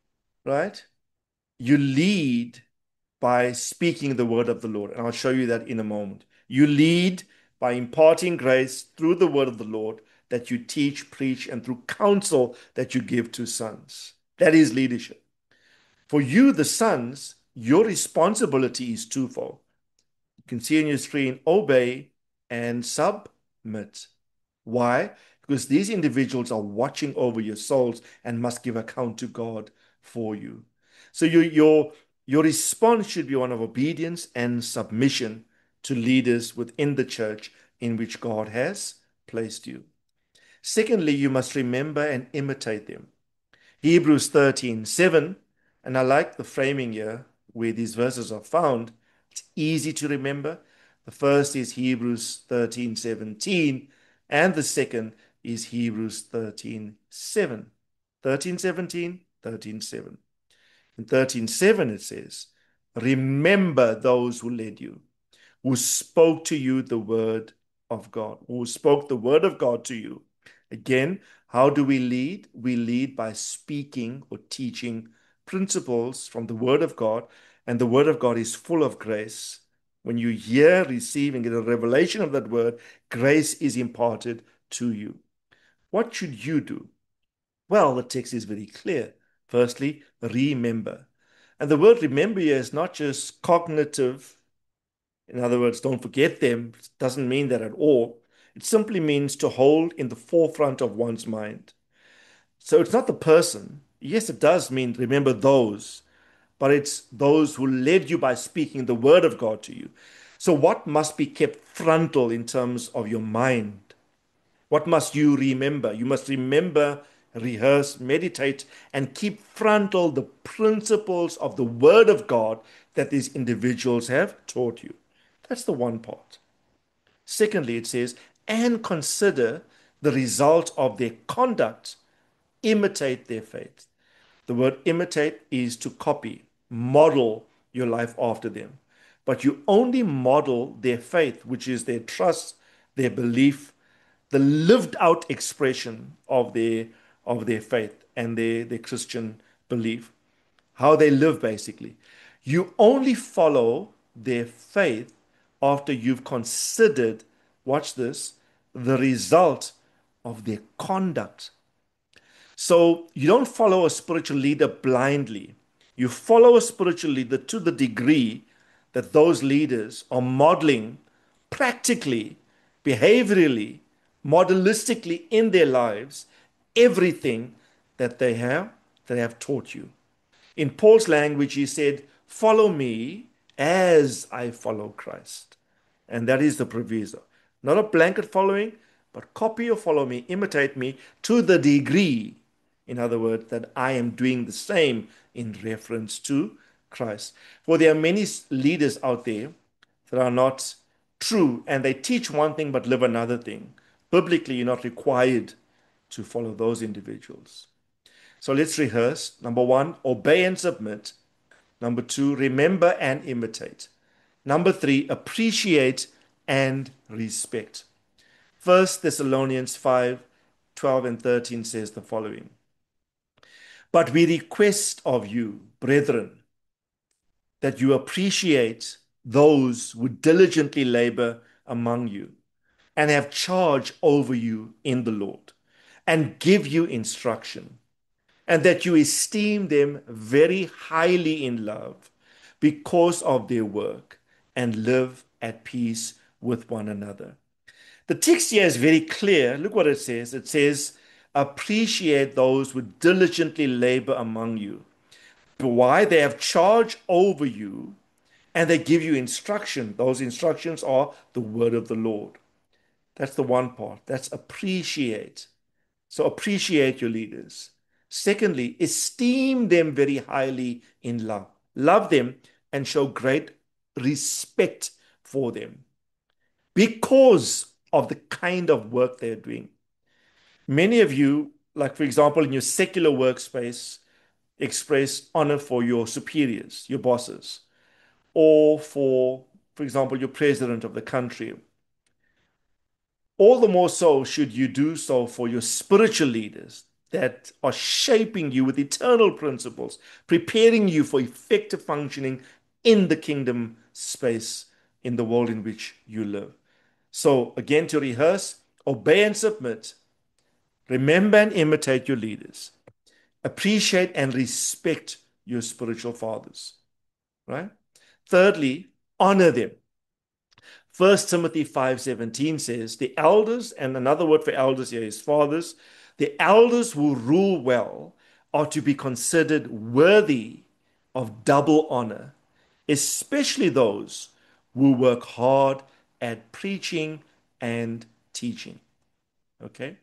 Right? You lead by speaking the word of the Lord. And I'll show you that in a moment. You lead by imparting grace through the word of the Lord that you teach, preach, and through counsel that you give to sons. That is leadership. For you, the sons, your responsibility is twofold. You can see on your screen, obey and submit. Why? Because these individuals are watching over your souls and must give account to God for you. So your, your, your response should be one of obedience and submission to leaders within the church in which God has placed you. Secondly, you must remember and imitate them. Hebrews thirteen seven, and I like the framing here where these verses are found. It's easy to remember. The first is Hebrews thirteen seventeen, and the second is Hebrews thirteen seven. thirteen seventeen, thirteen seven. In thirteen seven it says, remember those who led you, who spoke to you the word of God, who spoke the word of God to you. Again, how do we lead? We lead by speaking or teaching principles from the word of God, and the word of God is full of grace. When you hear, receive, and get a revelation of that word, grace is imparted to you. What should you do? Well, the text is very clear. Firstly, remember. And the word remember here is not just cognitive. In other words, don't forget them. It doesn't mean that at all. It simply means to hold in the forefront of one's mind. So it's not the person. Yes, it does mean remember those, but it's those who led you by speaking the word of God to you. So what must be kept frontal in terms of your mind? What must you remember? You must remember, rehearse, meditate, and keep frontal the principles of the word of God that these individuals have taught you. That's the one part. Secondly, it says, and consider the result of their conduct, imitate their faith. The word imitate is to copy, model your life after them. But you only model their faith, which is their trust, their belief, the lived out expression of their of their faith and their, their Christian belief, how they live basically. You only follow their faith after you've considered, watch this, the result of their conduct. So you don't follow a spiritual leader blindly. You follow a spiritual leader to the degree that those leaders are modeling practically, behaviorally, modelistically in their lives everything that they have that they have taught you. In Paul's language, he said, follow me as I follow Christ. And that is the proviso. Not a blanket following, but copy or follow me, imitate me to the degree, in other words, that I am doing the same in reference to Christ. For there are many leaders out there that are not true, and they teach one thing but live another thing. Biblically, you're not required to follow those individuals. So let's rehearse. Number one, obey and submit. Number two, remember and imitate. Number three, appreciate and respect. First Thessalonians five, twelve and thirteen says the following. But we request of you, brethren, that you appreciate those who diligently labor among you and have charge over you in the Lord and give you instruction, and that you esteem them very highly in love because of their work and live at peace with one another. The text here is very clear. Look what it says. It says, appreciate those who diligently labor among you. Why? They have charge over you and they give you instruction. Those instructions are the word of the Lord. That's the one part. That's appreciate. So appreciate your leaders. Secondly, esteem them very highly in love. Love them and show great respect for them because of the kind of work they're doing. Many of you, like for example, in your secular workspace, express honor for your superiors, your bosses, or for, for example, your president of the country. All the more so should you do so for your spiritual leaders that are shaping you with eternal principles, preparing you for effective functioning in the kingdom space in the world in which you live. So again, to rehearse, obey and submit, remember and imitate your leaders, appreciate and respect your spiritual fathers, right? Thirdly, honor them. First Timothy five seventeen says, the elders, and another word for elders here is fathers, the elders who rule well are to be considered worthy of double honor, especially those who work hard at preaching and teaching. Okay?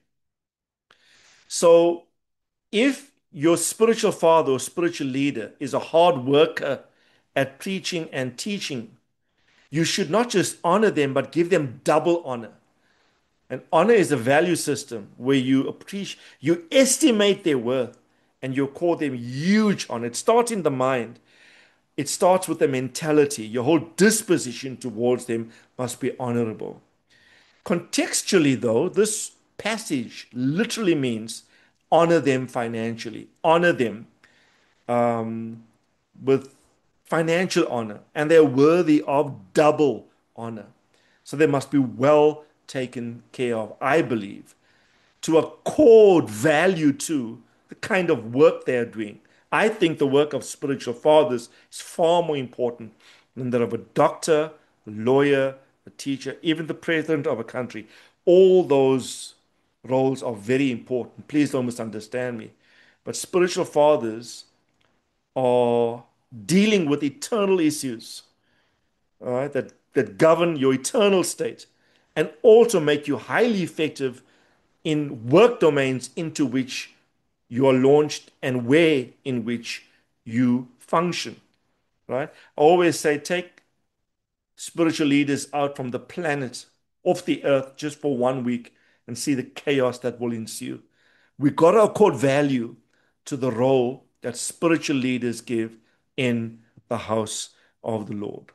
So if your spiritual father or spiritual leader is a hard worker at preaching and teaching, you should not just honor them, but give them double honor. And honor is a value system where you appreciate, you estimate their worth, and you call them huge honor. It starts in the mind. It starts with the mentality. Your whole disposition towards them must be honorable. Contextually, though, this passage literally means honor them financially, honor them um, with financial honor, and they're worthy of double honor. So they must be well taken care of, I believe, to accord value to the kind of work they're doing. I think the work of spiritual fathers is far more important than that of a doctor, a lawyer, a teacher, even the president of a country. All those roles are very important. Please don't misunderstand me. But spiritual fathers are dealing with eternal issues, all right, that, that govern your eternal state and also make you highly effective in work domains into which you are launched and where in which you function, right? I always say take spiritual leaders out from the planet, off the earth, just for one week and see the chaos that will ensue. We've got to accord value to the role that spiritual leaders give in the house of the Lord.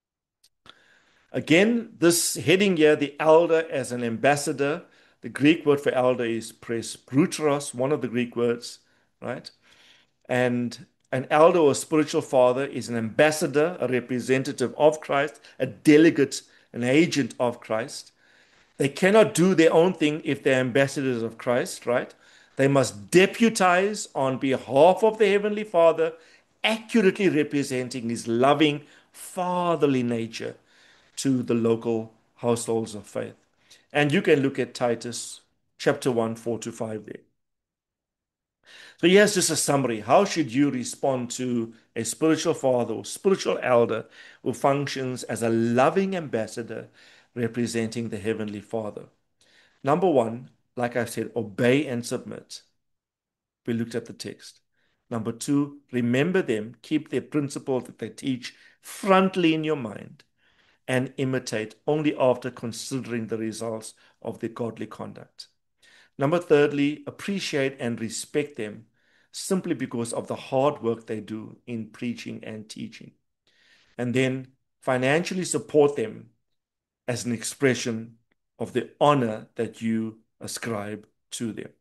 Again, this heading here, the elder as an ambassador, the Greek word for elder is presbyteros, one of the Greek words, right? And an elder or spiritual father is an ambassador, a representative of Christ, a delegate, an agent of Christ. They cannot do their own thing if they're ambassadors of Christ, right? They must deputize on behalf of the Heavenly Father, accurately representing his loving, fatherly nature to the local households of faith. And you can look at Titus chapter one, four to five there. So here's just a summary. How should you respond to a spiritual father or spiritual elder who functions as a loving ambassador representing the Heavenly Father? Number one, like I said, obey and submit. We looked at the text. Number two, remember them, keep their principles that they teach frontally in your mind, and imitate only after considering the results of their godly conduct. Number thirdly, appreciate and respect them simply because of the hard work they do in preaching and teaching. And then financially support them as an expression of the honor that you ascribe to them.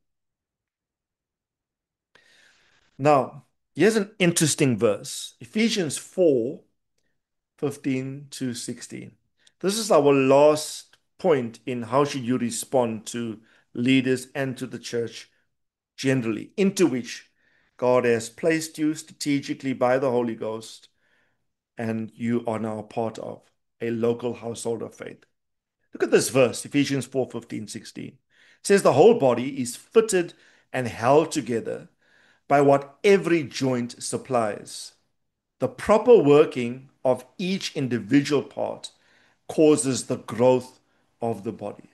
Now, here's an interesting verse, Ephesians four, fifteen to sixteen. This is our last point in how should you respond to leaders and to the church generally, into which God has placed you strategically by the Holy Ghost, and you are now part of a local household of faith. Look at this verse, Ephesians four, fifteen, sixteen. It says the whole body is fitted and held together by what every joint supplies. The proper working of each individual part causes the growth of the body.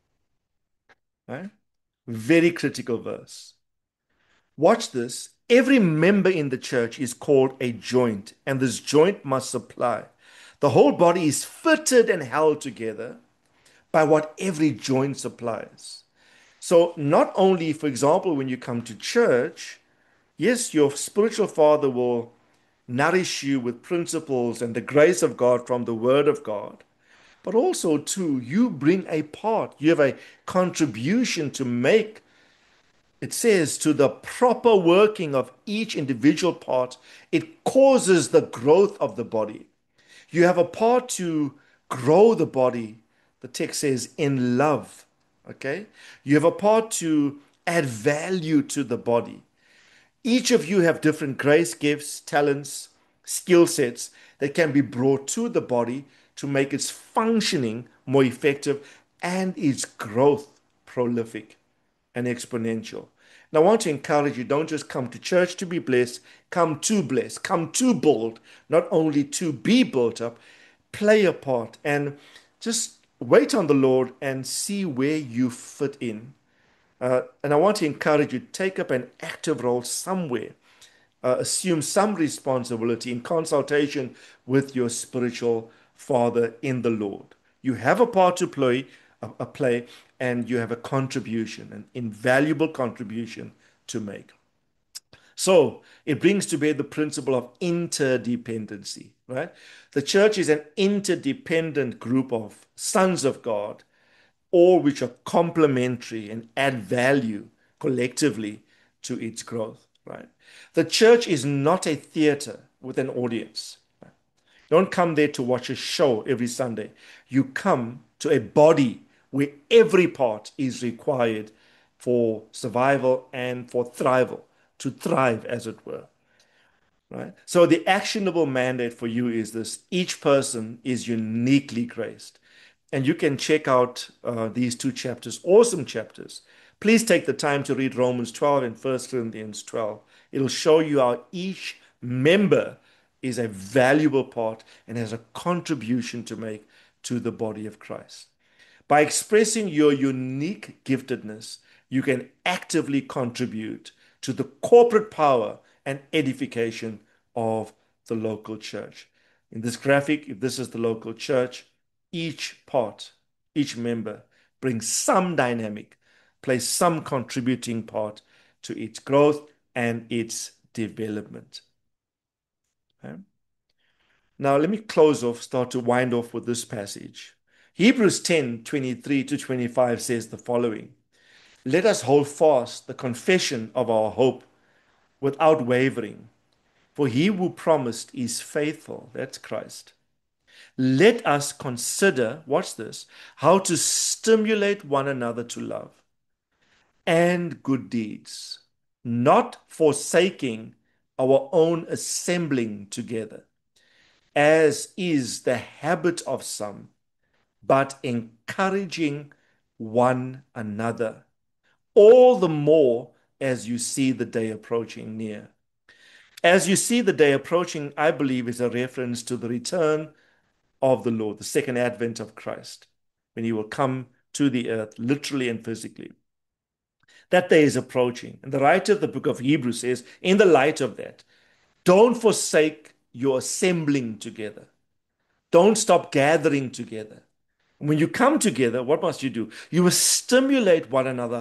Right? Very critical verse. Watch this. Every member in the church is called a joint, and this joint must supply. The whole body is fitted and held together by what every joint supplies. So, not only, for example, when you come to church, yes, your spiritual father will nourish you with principles and the grace of God from the Word of God, but also, too, you bring a part, you have a contribution to make. It says to the proper working of each individual part, it causes the growth of the body. You have a part to grow the body. The text says in love. Okay. You have a part to add value to the body. Each of you have different grace, gifts, talents, skill sets that can be brought to the body to make its functioning more effective and its growth prolific and exponential. Now, I want to encourage you, don't just come to church to be blessed, come to bless, come to build, not only to be built up, play a part and just wait on the Lord and see where you fit in. Uh, and I want to encourage you, take up an active role somewhere. Uh, assume some responsibility in consultation with your spiritual father in the Lord. You have a part to play, a, a play, and you have a contribution, an invaluable contribution to make. So it brings to bear the principle of interdependency, right? The church is an interdependent group of sons of God, all which are complementary and add value collectively to its growth, right? The church is not a theater with an audience. Right? Don't come there to watch a show every Sunday. You come to a body where every part is required for survival and for thrival, to thrive, as it were. Right? So the actionable mandate for you is this: each person is uniquely graced. And you can check out uh, these two chapters, awesome chapters. Please take the time to read Romans twelve and First Corinthians twelve. It'll show you how each member is a valuable part and has a contribution to make to the body of Christ. By expressing your unique giftedness, you can actively contribute to the corporate power and edification of the local church. In this graphic, if this is the local church, each part, each member brings some dynamic, plays some contributing part to its growth and its development. Okay? Now, let me close off, start to wind off with this passage. Hebrews ten, twenty-three to twenty-five says the following: let us hold fast the confession of our hope without wavering, for he who promised is faithful. That's Christ. Let us consider, watch this, how to stimulate one another to love and good deeds, not forsaking our own assembling together, as is the habit of some, but encouraging one another, all the more as you see the day approaching near. As you see the day approaching, I believe, is a reference to the return of the Lord, the second advent of Christ, when he will come to the earth, literally and physically. That day is approaching. And the writer of the book of Hebrews says, in the light of that, don't forsake your assembling together. Don't stop gathering together. When you come together, what must you do? You must stimulate one another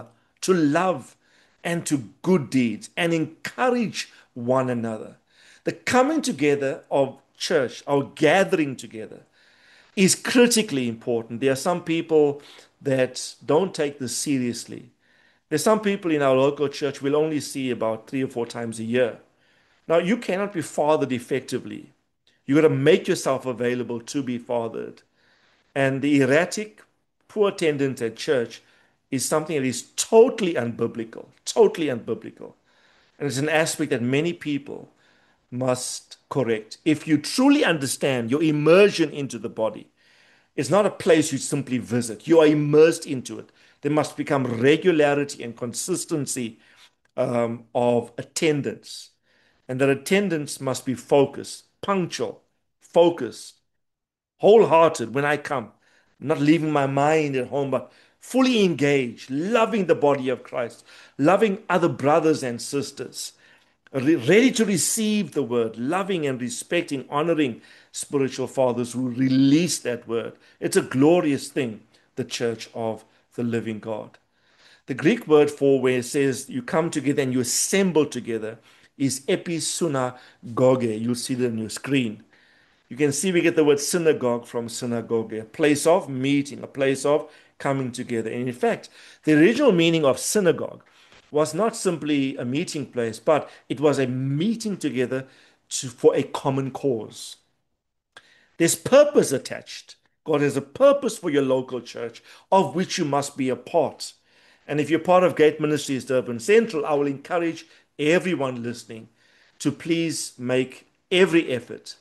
to love, and to good deeds, and encourage one another. The coming together of church, our gathering together, is critically important. There are some people that don't take this seriously. There's some people in our local church we'll only see about three or four times a year. Now, you cannot be fathered effectively. You got to make yourself available to be fathered. And the erratic, poor attendance at church is something that is totally unbiblical, totally unbiblical. And it's an aspect that many people must correct. If you truly understand your immersion into the body, it's not a place you simply visit. You are immersed into it. There must become regularity and consistency um, of attendance. And that attendance must be focused, punctual, focused, wholehearted when I come, not leaving my mind at home, but fully engaged, loving the body of Christ, loving other brothers and sisters, re- ready to receive the word, loving and respecting, honoring spiritual fathers who release that word. It's a glorious thing, the church of the living God. The Greek word for where it says you come together and you assemble together is episynagoge. You'll see it on your screen. You can see we get the word synagogue from synagogue, a place of meeting, a place of coming together. And in fact, the original meaning of synagogue was not simply a meeting place, but it was a meeting together to, for a common cause. There's purpose attached. God has a purpose for your local church of which you must be a part. And if you're part of Gate Ministries Durban Central, I will encourage everyone listening to please make every effort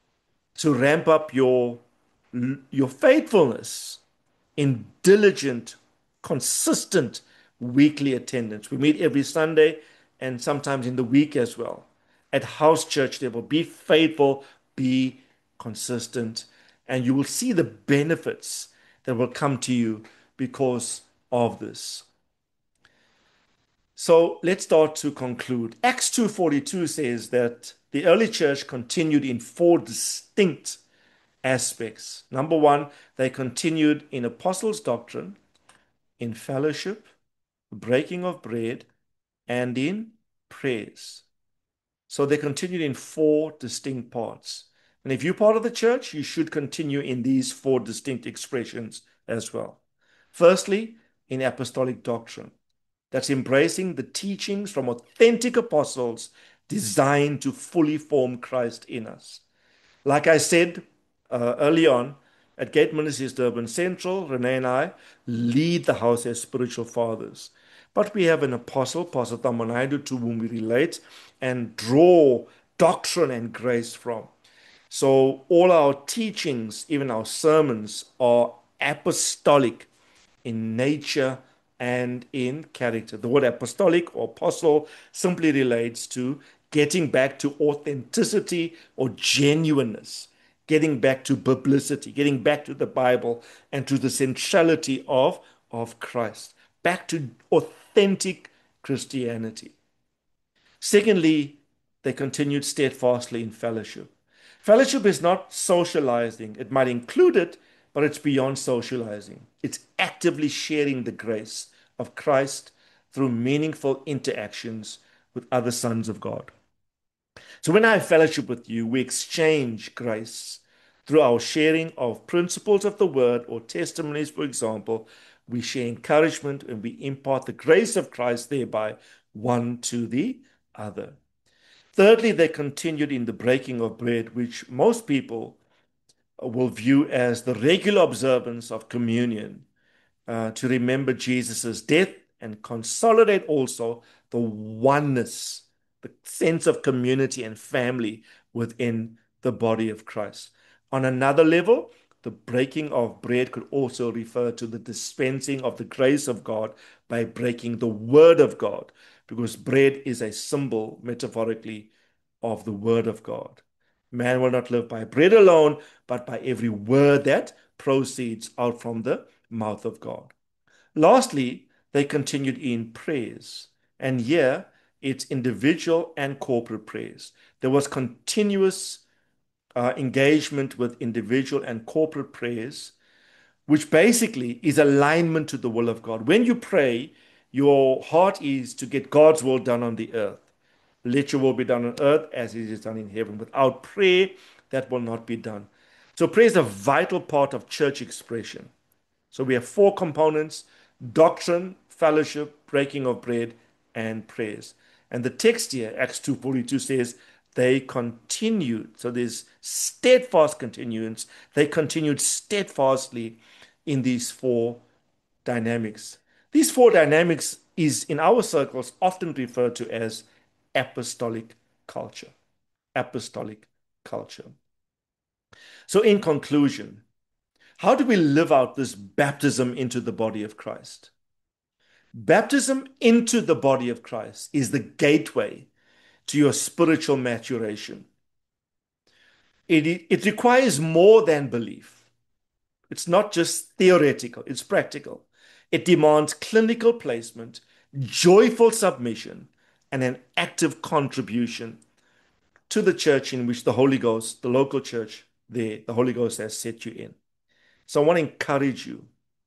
to ramp up your, your faithfulness in diligent, consistent weekly attendance. We meet every Sunday and sometimes in the week as well at house church level. Be faithful, be consistent, and you will see the benefits that will come to you because of this. So let's start to conclude. Acts two forty-two says that the early church continued in four distinct aspects. Number one, they continued in apostles' doctrine, in fellowship, breaking of bread, and in prayers. So they continued in four distinct parts. And if you're part of the church, you should continue in these four distinct expressions as well. Firstly, in apostolic doctrine. That's embracing the teachings from authentic apostles designed to fully form Christ in us. Like I said uh, early on, at Gate Ministries Durban Central, Renee and I lead the house as spiritual fathers. But we have an apostle, Pastor Tamanaidu, to whom we relate and draw doctrine and grace from. So all our teachings, even our sermons, are apostolic in nature and in character. The word apostolic or apostle simply relates to getting back to authenticity or genuineness, getting back to biblicity, getting back to the Bible and to the centrality of, of Christ, back to authentic Christianity. Secondly, they continued steadfastly in fellowship. Fellowship is not socializing. It might include it, but it's beyond socializing. It's actively sharing the grace of Christ through meaningful interactions with other sons of God. So when I have fellowship with you, we exchange grace through our sharing of principles of the word or testimonies, for example. We share encouragement and we impart the grace of Christ thereby one to the other. Thirdly, they continued in the breaking of bread, which most people will view as the regular observance of communion uh, to remember Jesus' death and consolidate also the oneness, the sense of community and family within the body of Christ. On another level, the breaking of bread could also refer to the dispensing of the grace of God by breaking the word of God, because bread is a symbol, metaphorically, of the word of God. Man will not live by bread alone, but by every word that proceeds out from the mouth of God. Lastly, they continued in prayers. And here, it's individual and corporate prayers. There was continuous uh, engagement with individual and corporate prayers, which basically is alignment to the will of God. When you pray, Your heart is to get God's will done on the earth. Let your will be done on earth as it is done in heaven. Without prayer, that will not be done. So prayer is a vital part of church expression. So we have four components: doctrine, fellowship, breaking of bread, and prayers. And the text here, Acts two forty-two, says they continued. So there's steadfast continuance. They continued steadfastly in these four dynamics. These four dynamics is in our circles often referred to as apostolic culture. Apostolic culture. So in conclusion, how do we live out this baptism into the body of Christ? Baptism into the body of Christ is the gateway to your spiritual maturation. It, it requires more than belief. It's not just theoretical, it's practical. It demands clinical placement, joyful submission, and an active contribution to the church in which the Holy Ghost, the local church there, the Holy Ghost has set you in. So I want to encourage you.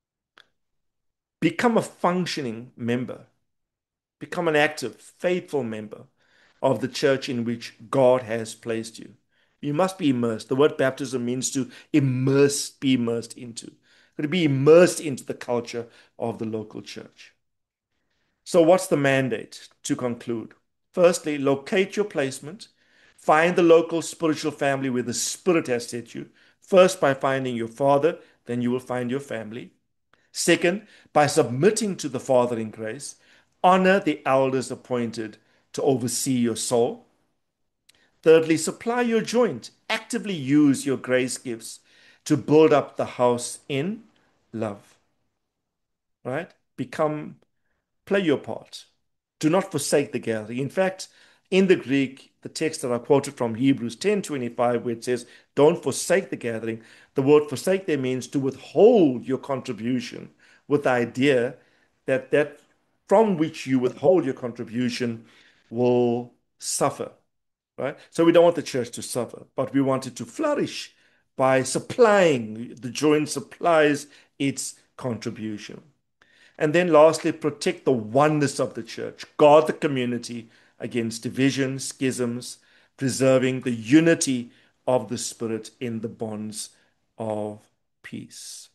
Become a functioning member. Become an active, faithful member of the church in which God has placed you. You must be immersed. The word baptism means to immerse, be immersed into. To be immersed into the culture of the local church. So what's the mandate to conclude? Firstly, locate your placement. Find the local spiritual family where the Spirit has set you. First, by finding your father, then you will find your family. Second, by submitting to the Father in grace. Honor the elders appointed to oversee your soul. Thirdly, supply your joint. Actively use your grace gifts to build up the house in love. Right? Become, play your part. Do not forsake the gathering. In fact, in the Greek, the text that I quoted from Hebrews ten twenty-five, where it says, don't forsake the gathering, the word forsake there means to withhold your contribution, with the idea that that from which you withhold your contribution will suffer, right? So we don't want the church to suffer, but we want it to flourish by supplying. The joint supplies its contribution. And then lastly, protect the oneness of the church. Guard the community against division, schisms, preserving the unity of the Spirit in the bonds of peace.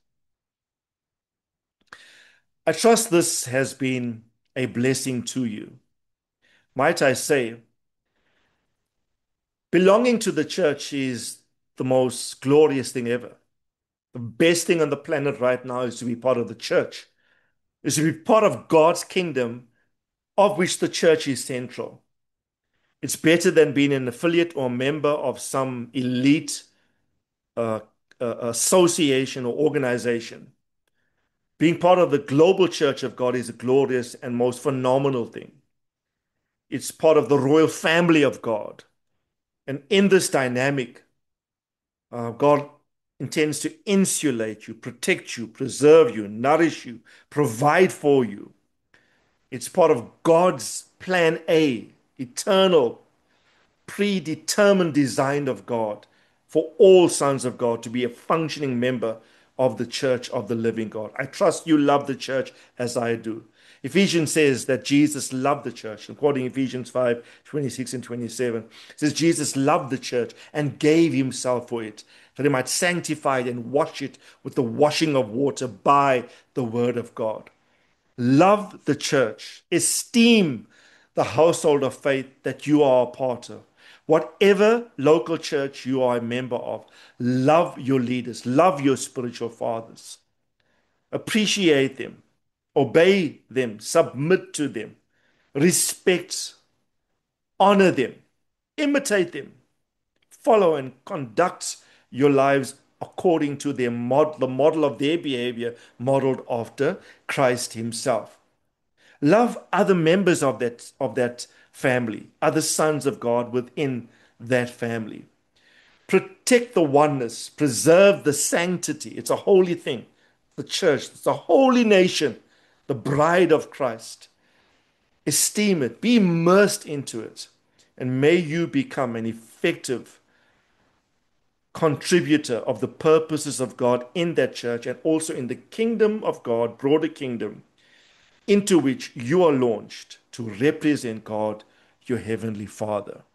I trust this has been a blessing to you. Might I say, belonging to the church is the most glorious thing ever. The best thing on the planet right now is to be part of the church, is to be part of God's kingdom, of which the church is central. It's better than being an affiliate or member of some elite uh, uh, association or organization. Being part of the global church of God is a glorious and most phenomenal thing. It's part of the royal family of God. And in this dynamic, uh, God intends to insulate you, protect you, preserve you, nourish you, provide for you. It's part of God's plan A, eternal, predetermined design of God for all sons of God to be a functioning member of the church of the living God. I trust you love the church as I do. Ephesians says that Jesus loved the church. I'm quoting Ephesians five, twenty-six and twenty-seven. It says Jesus loved the church and gave himself for it, that he might sanctify it and wash it with the washing of water by the word of God. Love the church. Esteem the household of faith that you are a part of. Whatever local church you are a member of, love your leaders, love your spiritual fathers. Appreciate them, obey them, submit to them, respect, honor them, imitate them, follow and conduct your lives according to their model, the model of their behavior modeled after Christ himself. Love other members of that, of that family, other sons of God within that family. Protect the oneness, preserve the sanctity. It's a holy thing. The church, it's a holy nation, the bride of Christ. Esteem it, be immersed into it, and may you become an effective contributor of the purposes of God in that church and also in the kingdom of God, broader kingdom, into which you are launched to represent God, your Heavenly Father.